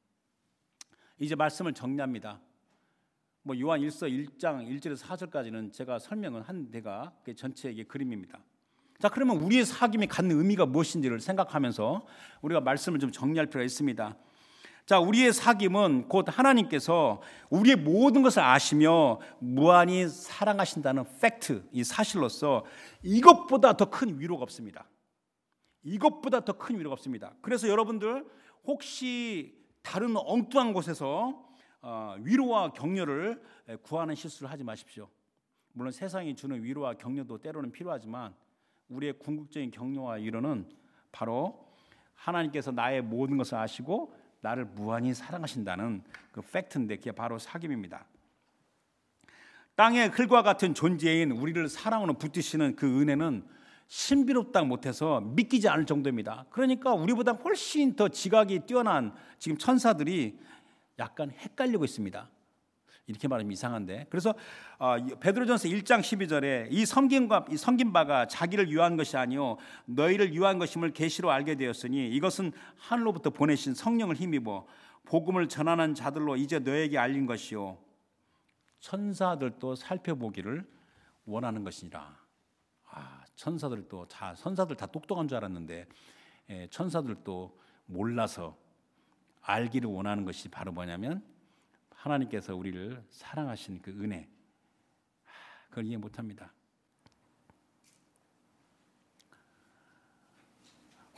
이제 말씀을 정리합니다. 뭐 요한 1서 1장 1절에서 4절까지는 제가 설명을 한 데가 전체의 그림입니다. 자, 그러면 우리의 사귐이 갖는 의미가 무엇인지를 생각하면서 우리가 말씀을 좀 정리할 필요가 있습니다. 자, 우리의 사귐은 곧 하나님께서 우리의 모든 것을 아시며 무한히 사랑하신다는 팩트, 이 사실로서 이것보다 더 큰 위로가 없습니다. 이것보다 더 큰 위로가 없습니다. 그래서 여러분들 혹시 다른 엉뚱한 곳에서 위로와 격려를 구하는 실수를 하지 마십시오. 물론 세상이 주는 위로와 격려도 때로는 필요하지만 우리의 궁극적인 격려와 위로는 바로 하나님께서 나의 모든 것을 아시고 나를 무한히 사랑하신다는 그 팩트인데 그게 바로 사귐입니다. 땅의 흙과 같은 존재인 우리를 사랑으로 붙드시는 그 은혜는 신비롭다 못해서 믿기지 않을 정도입니다. 그러니까 우리보다 훨씬 더 지각이 뛰어난 지금 천사들이 약간 헷갈리고 있습니다. 이렇게 말하면 이상한데, 그래서 베드로전서 1장 12절에 이 섬긴 바가 자기를 위한 것이 아니요 너희를 위한 것임을 계시로 알게 되었으니 이것은 하늘로부터 보내신 성령을 힘입어 복음을 전하는 자들로 이제 너에게 알린 것이요 천사들도 살펴보기를 원하는 것이니라. 천사들도 천사들 다 똑똑한 줄 알았는데 천사들도 몰라서 알기를 원하는 것이 바로 뭐냐면 하나님께서 우리를 사랑하신 그 은혜, 그걸 이해 못합니다.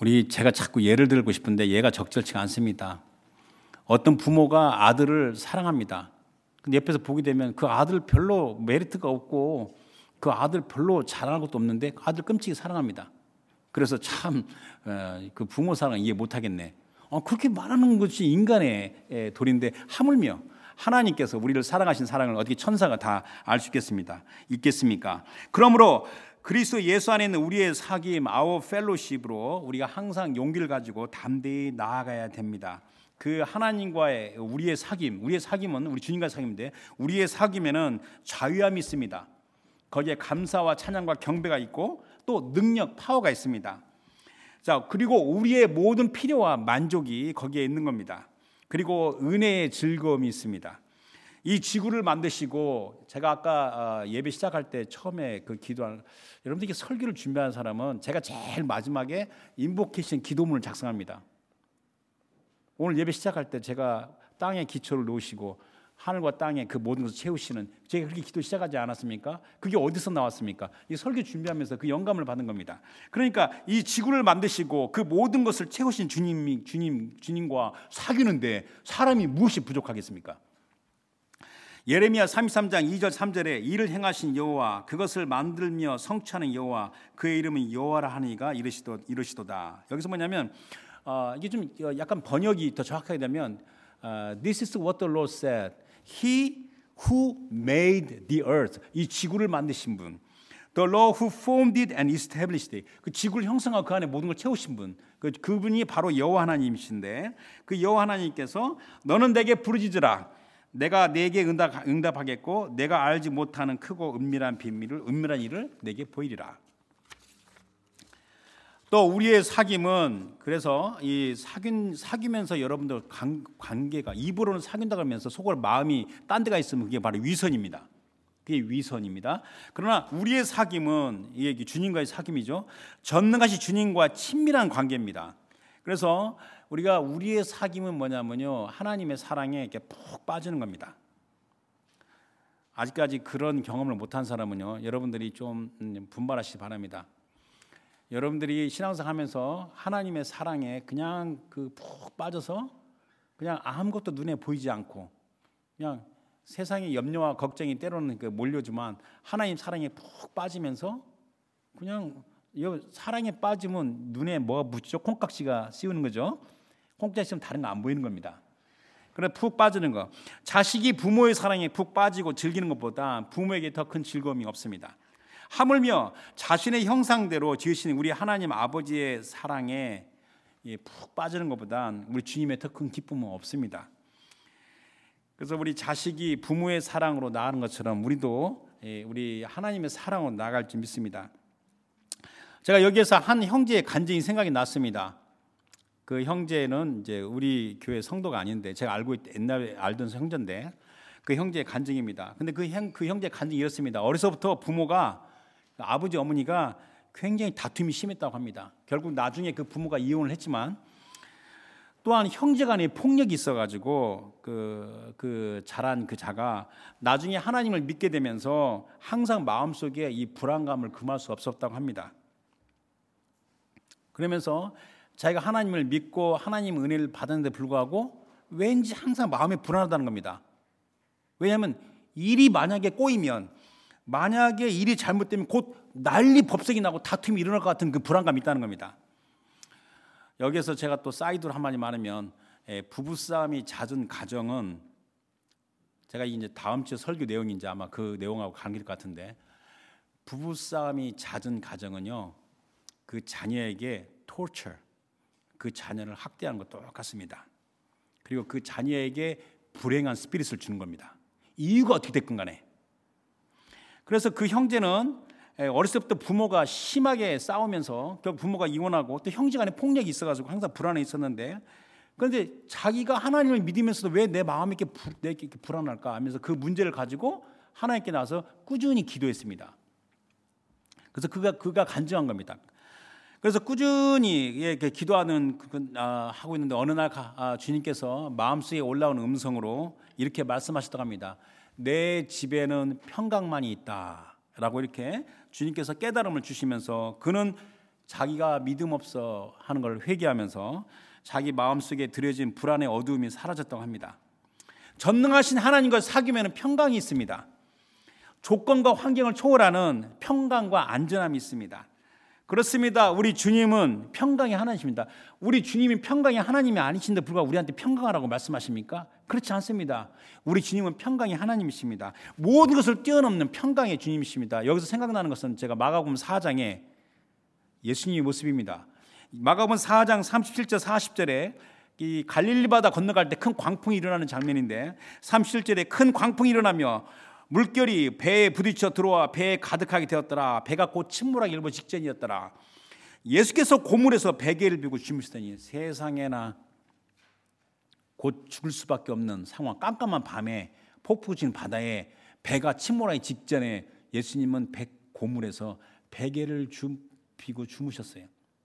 제가 자꾸 예를 들고 싶은데 예가 적절치가 않습니다. 어떤 부모가 아들을 사랑합니다. 근데 옆에서 보게 되면 그 아들 별로 메리트가 없고 그 아들 별로 잘하는 것도 없는데 그 아들 끔찍이 사랑합니다. 그래서 참 그 부모 사랑 이해 못하겠네. 그렇게 말하는 것이 인간의 도리인데 하물며 하나님께서 우리를 사랑하신 사랑을 어떻게 천사가 다 알 수 있겠습니까? 그러므로 그리스도 예수 안에 있는 우리의 사귐, our fellowship으로 우리가 항상 용기를 가지고 담대히 나아가야 됩니다. 그 하나님과의 우리의 사귐은 우리 주님과의 사귐인데 우리의 사귐에는 자유함이 있습니다. 거기에 감사와 찬양과 경배가 있고 또 능력, 파워가 있습니다. 자, 그리고 우리의 모든 필요와 만족이 거기에 있는 겁니다. 그리고 은혜의 즐거움이 있습니다. 이 지구를 만드시고 제가 아까 예배 시작할 때 처음에 그 기도하는 여러분들께 설교를 준비하는 사람은 제가 제일 마지막에 인보케이션 기도문을 작성합니다. 오늘 예배 시작할 때 제가 땅에 기초를 놓으시고 하늘과 땅에 그 모든 것을 채우시는 제가 그렇게 기도 시작하지 않았습니까? 그게 어디서 나왔습니까? 이 설교 준비하면서 그 영감을 받은 겁니다. 그러니까 이 지구를 만드시고 그 모든 것을 채우신 주님과 사귀는데 사람이 무엇이 부족하겠습니까? 예레미야 33장 2절 3절에 이를 행하신 여호와 그것을 만들며 성취하는 여호와 그의 이름은 여호와라 하니가 이르시도다. 여기서 뭐냐면 이게 좀 약간 번역이 더 정확하게 되면 This is what the Lord said. He who made the earth. 이 지구를 만드신 분. The Lord who formed it and established it. 그 지구를 형성하고 그 안에 모든 걸 채우신 분. 그분이 바로 여호와 하나님이신데 그 여호와 하나님께서 너는 내게 부르짖으라. 내가 내게 응답하겠고 내가 알지 못하는 크고 은밀한 일을 내게 보이리라. 또 우리의 사귐은 그래서 이 사귀면서 여러분들 관계가 입으로는 사귄다 그러면서 속으로 마음이 딴 데가 있으면 그게 바로 위선입니다. 그게 위선입니다. 그러나 우리의 사귐은 이게 주님과의 사귐이죠. 전능하신 주님과 친밀한 관계입니다. 그래서 우리의 사귐은 뭐냐면요, 하나님의 사랑에 이렇게 푹 빠지는 겁니다. 아직까지 그런 경험을 못한 사람은요, 여러분들이 좀 분발하시기 바랍니다. 여러분들이 신앙생활 하면서 하나님의 사랑에 그냥 푹 빠져서 그냥 아무것도 눈에 보이지 않고 그냥 세상의 염려와 걱정이 때로는 몰려주만 하나님 사랑에 푹 빠지면서 그냥 사랑에 빠지면 눈에 뭐가 묻죠? 콩깍지가 씌우는 거죠. 콩깍지 씌우면 다른 거 안 보이는 겁니다. 그래서 푹 빠지는 거. 자식이 부모의 사랑에 푹 빠지고 즐기는 것보다 부모에게 더 큰 즐거움이 없습니다. 하물며 자신의 형상대로 지으신 우리 하나님 아버지의 사랑에 푹 빠지는 것보다 우리 주님의 더 큰 기쁨은 없습니다. 그래서 우리 자식이 부모의 사랑으로 나아가는 것처럼 우리도 우리 하나님의 사랑으로 나아갈 줄 믿습니다. 제가 여기에서 한 형제의 간증이 생각이 났습니다. 그 형제는 이제 우리 교회 성도가 아닌데 제가 옛날에 알던 형제인데 그 형제의 간증입니다. 근데 그 형제의 간증이 이렇습니다. 어려서부터 부모가 아버지 어머니가 굉장히 다툼이 심했다고 합니다. 결국 나중에 그 부모가 이혼을 했지만 또한 형제간의 폭력이 있어가지고 그 자란 그 자가 나중에 하나님을 믿게 되면서 항상 마음속에 이 불안감을 금할 수 없었다고 합니다. 그러면서 자기가 하나님을 믿고 하나님 은혜를 받았는데 불구하고 왠지 항상 마음이 불안하다는 겁니다. 왜냐하면 일이 만약에 꼬이면 만약에 일이 잘못되면 곧 난리 법석이 나고 다툼이 일어날 것 같은 그 불안감이 있다는 겁니다. 여기에서 제가 또 사이드로 한마디 말하면 부부싸움이 잦은 가정은 제가 이제 다음 주 설교 내용이 이제 아마 그 내용하고 관계될 것 같은데 부부싸움이 잦은 가정은요 그 자녀에게 torture, 그 자녀를 학대하는 것도 똑같습니다. 그리고 그 자녀에게 불행한 스피릿을 주는 겁니다. 이유가 어떻게 됐건 간에. 그래서 그 형제는 어렸을 때부터 부모가 심하게 싸우면서 결국 부모가 이혼하고 또 형제간에 폭력이 있어가지고 항상 불안해 있었는데 그런데 자기가 하나님을 믿으면서도 왜 내 마음이 이렇게 불안할까 하면서 그 문제를 가지고 하나님께 나서 꾸준히 기도했습니다. 그래서 그가 간증한 겁니다. 그래서 꾸준히 이렇게 기도하는 하고 있는데 어느 날 주님께서 마음속에 올라오는 음성으로 이렇게 말씀하시더라고 합니다. 내 집에는 평강만이 있다라고 이렇게 주님께서 깨달음을 주시면서 그는 자기가 믿음 없어 하는 걸 회개하면서 자기 마음속에 들여진 불안의 어두움이 사라졌다고 합니다. 전능하신 하나님과 사귀면 평강이 있습니다. 조건과 환경을 초월하는 평강과 안전함이 있습니다. 그렇습니다. 우리 주님은 평강의 하나님이십니다. 우리 주님이 평강의 하나님이 아니신데 불구하고 우리한테 평강하라고 말씀하십니까? 그렇지 않습니다. 우리 주님은 평강의 하나님이십니다. 모든 것을 뛰어넘는 평강의 주님이십니다. 여기서 생각나는 것은 제가 마가복음 4장에 예수님의 모습입니다. 마가복음 4장 37절 40절에 이 갈릴리 바다 건너갈 때 큰 광풍이 일어나는 장면인데 37절에 큰 광풍이 일어나며 물결이 배에 부딪혀 들어와 배에 가득하게 되었더라. 배가 곧 침몰하기 일보 직전이었더라. 예수께서 고물에서 베개를 비고 주무시더니 세상에나 곧 죽을 수밖에 없는 상황, 깜깜한 밤에 폭풍 치는 바다에 배가 침몰하기 직전에 예수님은 고물에서 베개를 비고 주무셨어요.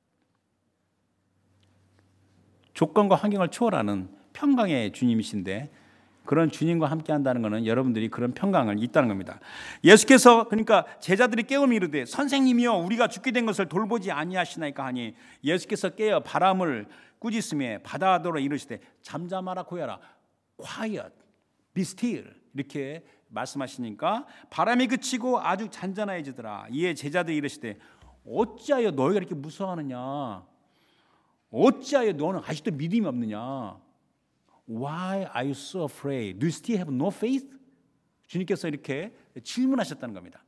조건과 환경을 초월하는 평강의 주님이신데 그런 주님과 함께 한다는 것은 여러분들이 그런 평강을 있다는 겁니다. 예수께서 그러니까 제자들이 깨우며 이르되 선생님이여 우리가 죽게 된 것을 돌보지 아니하시나이까 하니 예수께서 깨어 바람을 꾸짖으며 바다더러 이르시되 잠잠하라 고야라 quiet be still 이렇게 말씀하시니까 바람이 그치고 아주 잔잔해지더라. 이에 제자들이 이르시되 어찌하여 너희가 이렇게 무서워하느냐? 어찌하여 너는 아직도 믿음이 없느냐? Why are you so afraid? Do you still have no faith? 주님께서 이렇게 질문하셨다는 겁니다.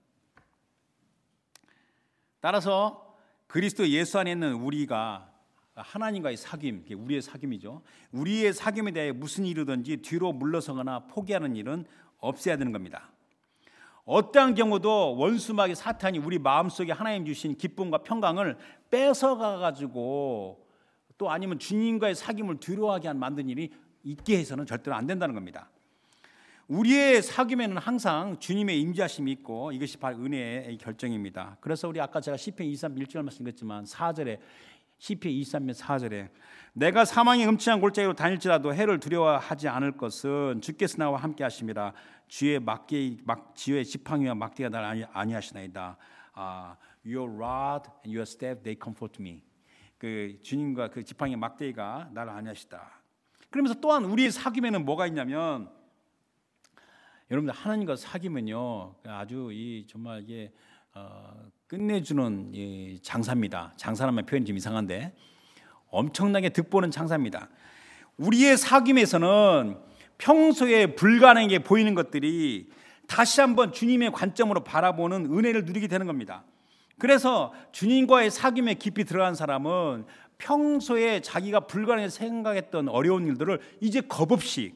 따라서 그리스도 예수 안에 있는 우리가 하나님과의 사귐, 우리의 사귐이죠. 우리의 사귐에 대해 무슨 일이든지 뒤로 물러서거나 포기하는 일은 없애야 되는 겁니다. 어떠한 경우도 원수마귀 사탄이 우리 마음속에 하나님 주신 기쁨과 평강을 뺏어가가지고 또 아니면 주님과의 사귐을 두려워하게 만든 일이 있게 해서는 절대로 안 된다는 겁니다. 우리의 사귐에는 항상 주님의 임재하심이 있고 이것이 바로 은혜의 결정입니다. 그래서 우리 아까 제가 시편 23 1절 말씀드렸지만 4절에 시편 23편 4절에 내가 사망의 음침한 골짜기로 다닐지라도 해를 두려워하지 않을 것은 주께서 나와 함께 하심이라 주의 지팡이와 막대가 나를 아니하시나이다. Your rod and your staff they comfort me. 그 주님과 그 지팡이 막대기가 나를 안하시다. 그러면서 또한 우리의 사귐에는 뭐가 있냐면 여러분들 하나님과 사귐은요 아주 정말 이게 끝내주는 장사입니다. 장사라면 표현이 좀 이상한데 엄청나게 득보는 장사입니다. 우리의 사귐에서는 평소에 불가능하게 보이는 것들이 다시 한번 주님의 관점으로 바라보는 은혜를 누리게 되는 겁니다. 그래서 주님과의 사귐에 깊이 들어간 사람은 평소에 자기가 불가능하게 생각했던 어려운 일들을 이제 겁없이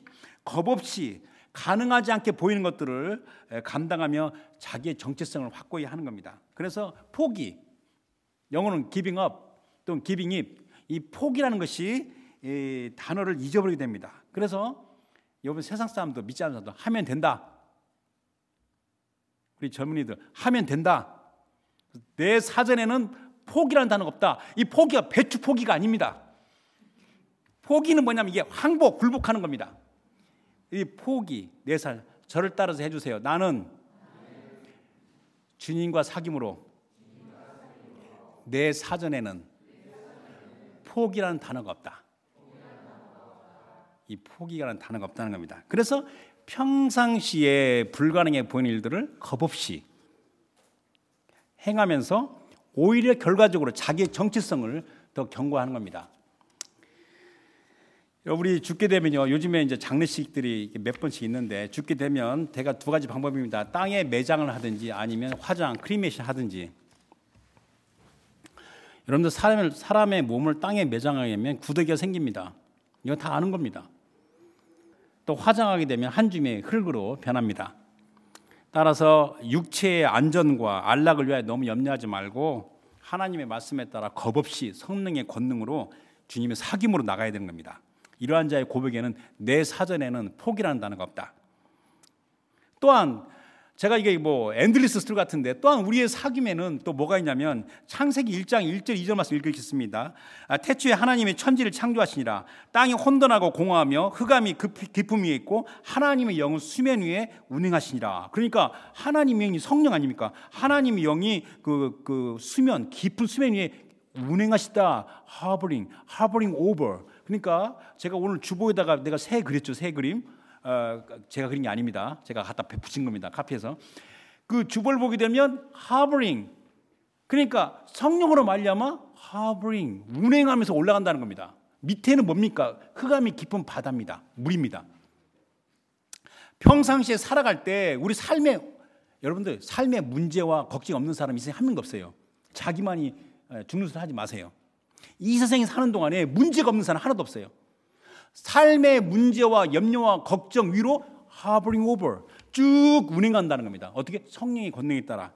가능하지 않게 보이는 것들을 감당하며 자기의 정체성을 확고히 하는 겁니다. 그래서 포기, 영어는 giving up 또는 giving up, 이 포기라는 것이 이 단어를 잊어버리게 됩니다. 그래서 여러분 세상 사람도 믿지 않는 사람도 하면 된다. 우리 젊은이들 하면 된다. 내 사전에는 포기라는 단어가 없다. 이 포기가 배추 포기가 아닙니다. 포기는 뭐냐면 이게 항복, 굴복하는 겁니다. 이 포기, 내 삶, 저를 따라서 해주세요. 나는 주님과 사귐으로 내 사전에는 포기라는 단어가 없다. 이 포기라는 단어가 없다는 겁니다. 그래서 평상시에 불가능해 보이는 일들을 겁없이 행하면서 오히려 결과적으로 자기의 정체성을 더 견고하는 겁니다. 우리 죽게 되면요, 요즘에 이제 장례식들이 몇 번씩 있는데 죽게 되면 대가 두 가지 방법입니다. 땅에 매장을 하든지 아니면 화장, 크리메이션 하든지. 여러분들 사람의 몸을 땅에 매장하게 되면 구더기가 생깁니다. 이거 다 아는 겁니다. 또 화장하게 되면 한 줌의 흙으로 변합니다. 따라서 육체의 안전과 안락을 위하여 너무 염려하지 말고 하나님의 말씀에 따라 겁없이 성령의 권능으로 주님의 사귐으로 나가야 되는 겁니다. 이러한 자의 고백에는 내 사전에는 포기라는 단어가 없다. 또한 제가 이게 뭐 엔들리스 스토리 같은데 또한 우리의 사귐에는 또 뭐가 있냐면 창세기 1장 1절 2절 말씀 읽겠습니다. 태초에 하나님의 천지를 창조하시니라. 땅이 혼돈하고 공허하며 흑암이 깊음 위에 있고 하나님의 영은 수면 위에 운행하시니라. 그러니까 하나님의 영이 성령 아닙니까? 하나님의 영이 그 수면 깊은 수면 위에 운행하시다. harboring over. 그러니까 제가 오늘 주보에다가 내가 새 그렸죠. 새 그림. 제가 그린 게 아닙니다. 제가 갖다 붙인 겁니다. 카피해서. 그 주보를 보게 되면 harboring. 그러니까 성령으로 말미암아 harboring, 운행하면서 올라간다는 겁니다. 밑에는 뭡니까? 흑암이 깊은 바다입니다. 물입니다. 평상시에 살아갈 때 우리 여러분들 삶의 문제와 걱정 없는 사람이 세상에 한 명도 없어요. 자기만이 죽는 소리 하지 마세요. 이 세상에 사는 동안에 문제가 없는 사람 하나도 없어요. 삶의 문제와 염려와 걱정 위로 harboring over, 쭉 운행한다는 겁니다. 어떻게? 성령의 권능에 따라.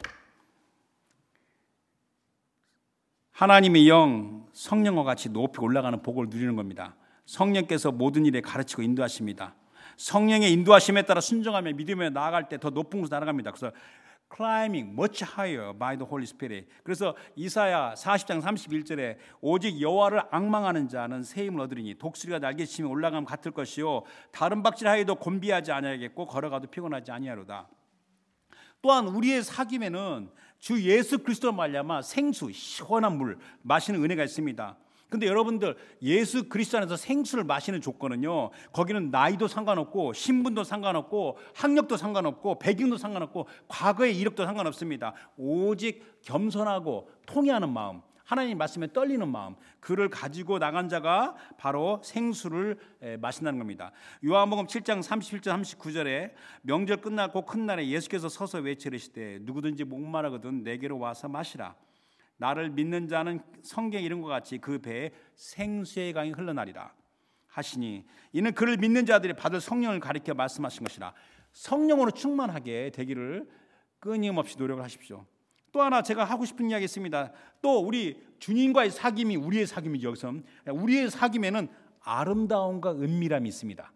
하나님의 영, 성령과 같이 높이 올라가는 복을 누리는 겁니다. 성령께서 모든 일에 가르치고 인도하십니다. 성령의 인도하심에 따라 순종하며 믿으며 나아갈 때 더 높은 곳으로 날아갑니다. 그래서 climbing much higher by the Holy Spirit. 그래서 이사야 40장 31절에 오직 여호와를 앙망하는 자는 새 힘을 얻으리니 독수리가 날개치며 올라가면 같을 것이요 다른 박질하여도 곤비하지 아니하겠고 걸어가도 피곤하지 아니하로다. 또한 우리의 사귐에는 주 예수 그리스도로 말미암아 생수, 시원한 물 마시는 은혜가 있습니다. 근데 여러분들 예수 그리스도 안에서 생수를 마시는 조건은요, 거기는 나이도 상관없고 신분도 상관없고 학력도 상관없고 배경도 상관없고 과거의 이력도 상관없습니다. 오직 겸손하고 통회하는 마음, 하나님 말씀에 떨리는 마음, 그를 가지고 나간 자가 바로 생수를 마신다는 겁니다. 요한복음 7장 37절 39절에 명절 끝나고 큰 날에 예수께서 서서 외치시되 누구든지 목마르거든 내게로 와서 마시라. 나를 믿는 자는 성경 이름과 같이 그 배에 생수의 강이 흘러나리라 하시니 이는 그를 믿는 자들이 받을 성령을 가리켜 말씀하신 것이라. 성령으로 충만하게 되기를 끊임없이 노력을 하십시오. 또 하나 제가 하고 싶은 이야기 있습니다. 또 우리 주님과의 사귐이 우리의 사귐이죠. 여기서 우리의 사귐에는 아름다움과 은밀함이 있습니다.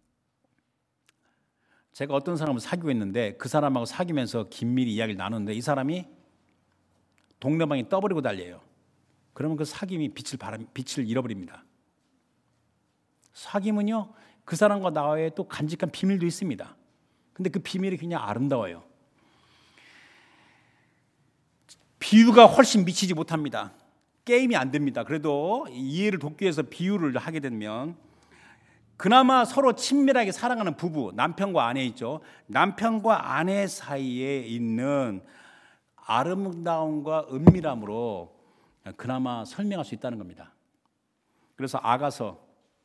제가 어떤 사람을 사귀고 있는데 그 사람하고 사귀면서 긴밀히 이야기를 나누는데 이 사람이 동네방에 떠버리고 달려요. 그러면 그 사귐이 빛을 잃어버립니다. 사귐은요, 그 사람과 나와의 또 간직한 비밀도 있습니다. 근데 그 비밀이 그냥 아름다워요. 비유가 훨씬 미치지 못합니다. 게임이 안 됩니다. 그래도 이해를 돕기 위해서 비유를 하게 되면 그나마 서로 친밀하게 사랑하는 부부, 남편과 아내 있죠. 남편과 아내 사이에 있는 아름다움과 은밀함으로 그나마 설명할 수 있다는 겁니다. 그래서 아가서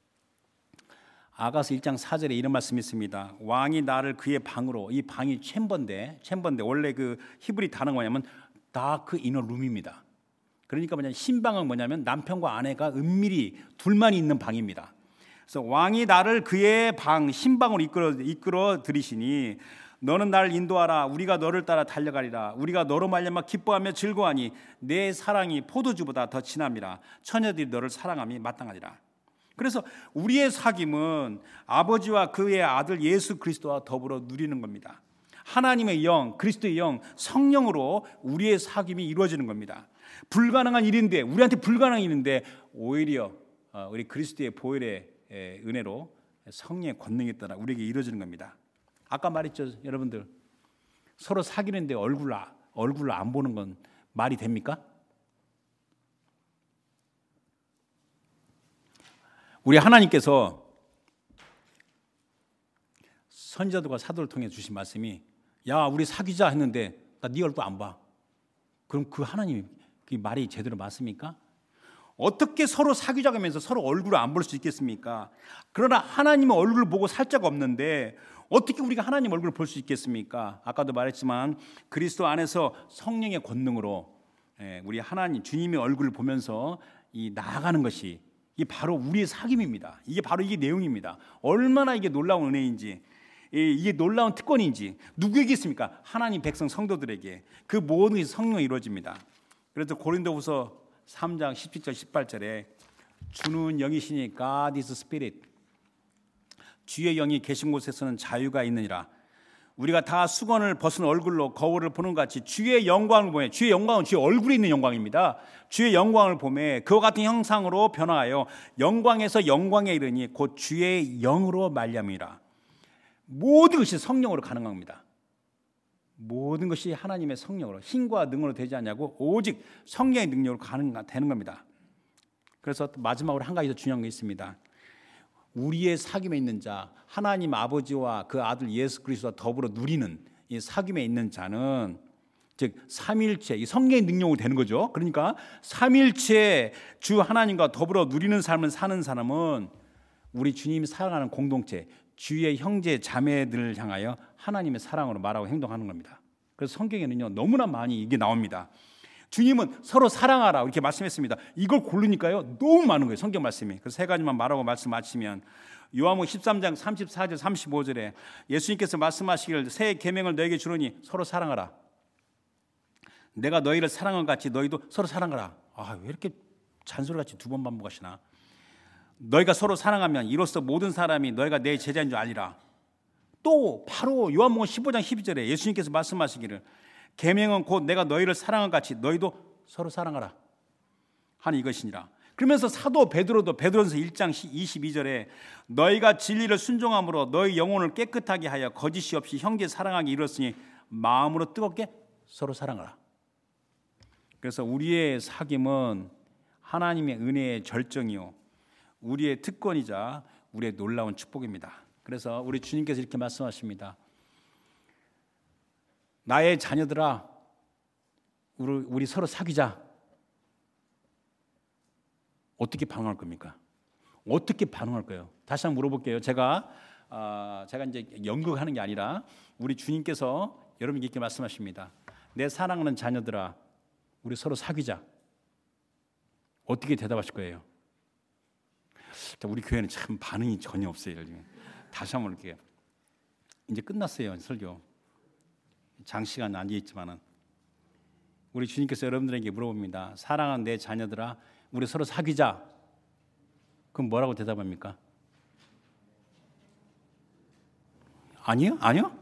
1장 4절에 이런 말씀이 있습니다. 왕이 나를 그의 방으로, 이 방이 챔버인데 원래 그 히브리 단어가 뭐냐면 다크 이너 룸입니다. 그러니까 신방은 뭐냐면 남편과 아내가 은밀히 둘만 있는 방입니다. 그래서 왕이 나를 그의 방 신방으로 이끌어 들이시니 너는 나를 인도하라. 우리가 너를 따라 달려가리라. 우리가 너로 말미암아 기뻐하며 즐거워하니 내 사랑이 포도주보다 더 진함이라. 처녀들이 너를 사랑함이 마땅하리라. 그래서 우리의 사귐은 아버지와 그의 아들 예수 그리스도와 더불어 누리는 겁니다. 하나님의 영, 그리스도의 영, 성령으로 우리의 사귐이 이루어지는 겁니다. 불가능한 일인데, 우리한테 불가능한 일인데 오히려 우리 그리스도의 보혈의 은혜로 성령의 권능에 따라 우리에게 이루어지는 겁니다. 아까 말했죠, 여러분들. 서로 사귀는데 얼굴을 안 보는 건 말이 됩니까? 우리 하나님께서 선지자들과 사도를 통해 주신 말씀이 야, 우리 사귀자 했는데 나 네 얼굴 안 봐. 그럼 그 하나님 그 말이 제대로 맞습니까? 어떻게 서로 사귀자고 하면서 서로 얼굴을 안 볼 수 있겠습니까? 그러나 하나님의 얼굴을 보고 살 자가 없는데 어떻게 우리가 하나님 얼굴을 볼 수 있겠습니까? 아까도 말했지만 그리스도 안에서 성령의 권능으로 우리 하나님 주님의 얼굴을 보면서 이 나아가는 것이 이게 바로 우리의 사귐입니다. 이게 바로 이게 내용입니다. 얼마나 이게 놀라운 은혜인지, 이게 놀라운 특권인지 누구에게 있습니까? 하나님 백성 성도들에게 그 모든 것이 성령으로 이루어집니다. 그래서 고린도후서 3장 17절 18절에 주는 영이시니 God is Spirit, 주의 영이 계신 곳에서는 자유가 있느니라. 우리가 다 수건을 벗은 얼굴로 거울을 보는 것 같이 주의 영광을 보매, 주의 영광은 주의 얼굴에 있는 영광입니다. 주의 영광을 보매 그와 같은 형상으로 변화하여 영광에서 영광에 이르니 곧 주의 영으로 말미암이라. 모든 것이 성령으로 가능합니다. 모든 것이 하나님의 성령으로 힘과 능력으로 되지 않냐고 오직 성령의 능력으로 되는 겁니다. 그래서 마지막으로 한 가지 더 중요한 게 있습니다. 우리의 사귐에 있는 자, 하나님 아버지와 그 아들 예수 그리스도와 더불어 누리는 이 사귐에 있는 자는 즉 삼위일체, 이 성령의 능력으로 되는 거죠. 그러니까 삼위일체 주 하나님과 더불어 누리는 삶을 사는 사람은 우리 주님이 사랑하는 공동체, 주의 형제 자매들을 향하여 하나님의 사랑으로 말하고 행동하는 겁니다. 그래서 성경에는요 너무나 많이 이게 나옵니다. 주님은 서로 사랑하라 이렇게 말씀했습니다. 이걸 고르니까요 너무 많은 거예요, 성경 말씀이. 그래서 세 가지만 말하고 말씀 마치면, 요한복음 13장 34절 35절에 예수님께서 말씀하시기를 새 계명을 너에게 주노니 서로 사랑하라. 내가 너희를 사랑한 같이 너희도 서로 사랑하라. 왜 이렇게 잔소리같이 두 번 반복하시나. 너희가 서로 사랑하면 이로써 모든 사람이 너희가 내 제자인 줄 알리라. 또 바로 요한복음 15장 12절에 예수님께서 말씀하시기를 계명은 곧 내가 너희를 사랑한 같이 너희도 서로 사랑하라 하는 이것이니라. 그러면서 사도 베드로도 베드로전서 1장 22절에 너희가 진리를 순종함으로 너희 영혼을 깨끗하게 하여 거짓이 없이 형제 사랑하기 이뤘으니 마음으로 뜨겁게 서로 사랑하라. 그래서 우리의 사귐은 하나님의 은혜의 절정이요 우리의 특권이자 우리의 놀라운 축복입니다. 그래서 우리 주님께서 이렇게 말씀하십니다. 나의 자녀들아, 우리 서로 사귀자. 어떻게 반응할 겁니까? 어떻게 반응할 거예요? 다시 한번 물어볼게요. 제가 이제 연극하는 게 아니라 우리 주님께서 여러분께 이렇게 말씀하십니다. 내 사랑하는 자녀들아, 우리 서로 사귀자. 어떻게 대답하실 거예요? 우리 교회는 참 반응이 전혀 없어요. 다시 한번 이렇게 이제 끝났어요, 설교. 장시간 앉아 있지만은 우리 주님께서 여러분들에게 물어봅니다. 사랑하는 내 자녀들아, 우리 서로 사귀자. 그럼 뭐라고 대답합니까? 아니요? 아니야.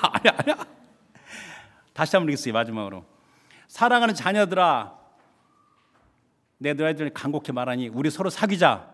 다시 한번 읽겠어요, 마지막으로. 사랑하는 자녀들아, 내 너희들을 간곡히 말하니 우리 서로 사귀자.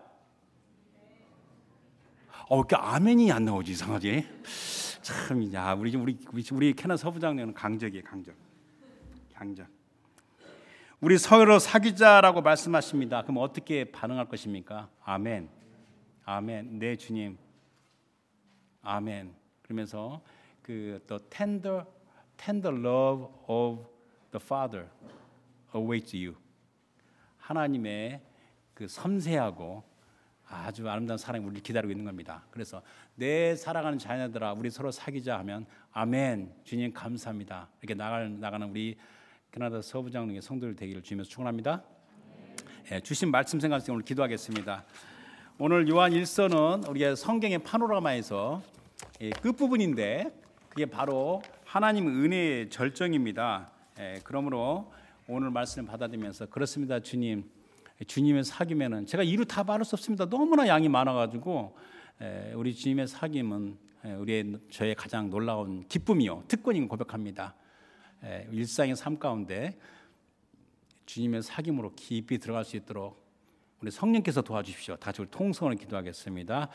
그 아멘이 안 나오지, 이상하지? 참, 야, 우리 캐나 서부장님은 강적이에요, 강적. 우리 서로 사귀자라고 말씀하십니다. 그럼 어떻게 반응할 것입니까? 아멘, 네 주님, 아멘. 그러면서 the tender love of the Father awaits you. 하나님의 그 섬세하고 아주 아름다운 사랑이 우리를 기다리고 있는 겁니다. 그래서 내 사랑하는 자녀들아, 우리 서로 사귀자 하면 아멘, 주님 감사합니다. 이렇게 나가는 우리 캐나다 서부장로의 성도들 되기를 주님에서 축원합니다. 주신 말씀 생각해서 오늘 기도하겠습니다. 오늘 요한 1서는 우리가 성경의 파노라마에서 끝부분인데 그게 바로 하나님의 은혜의 절정입니다. 그러므로 오늘 말씀을 받아들이면서 그렇습니다, 주님. 주님의 사귐에는 제가 이루 다 말할 수 없습니다. 너무나 양이 많아가지고 우리 주님의 사귐은 저의 가장 놀라운 기쁨이요 특권인 고백합니다. 일상의 삶 가운데 주님의 사귐으로 깊이 들어갈 수 있도록 우리 성령께서 도와주십시오. 다 같이 우리 통성으로 기도하겠습니다.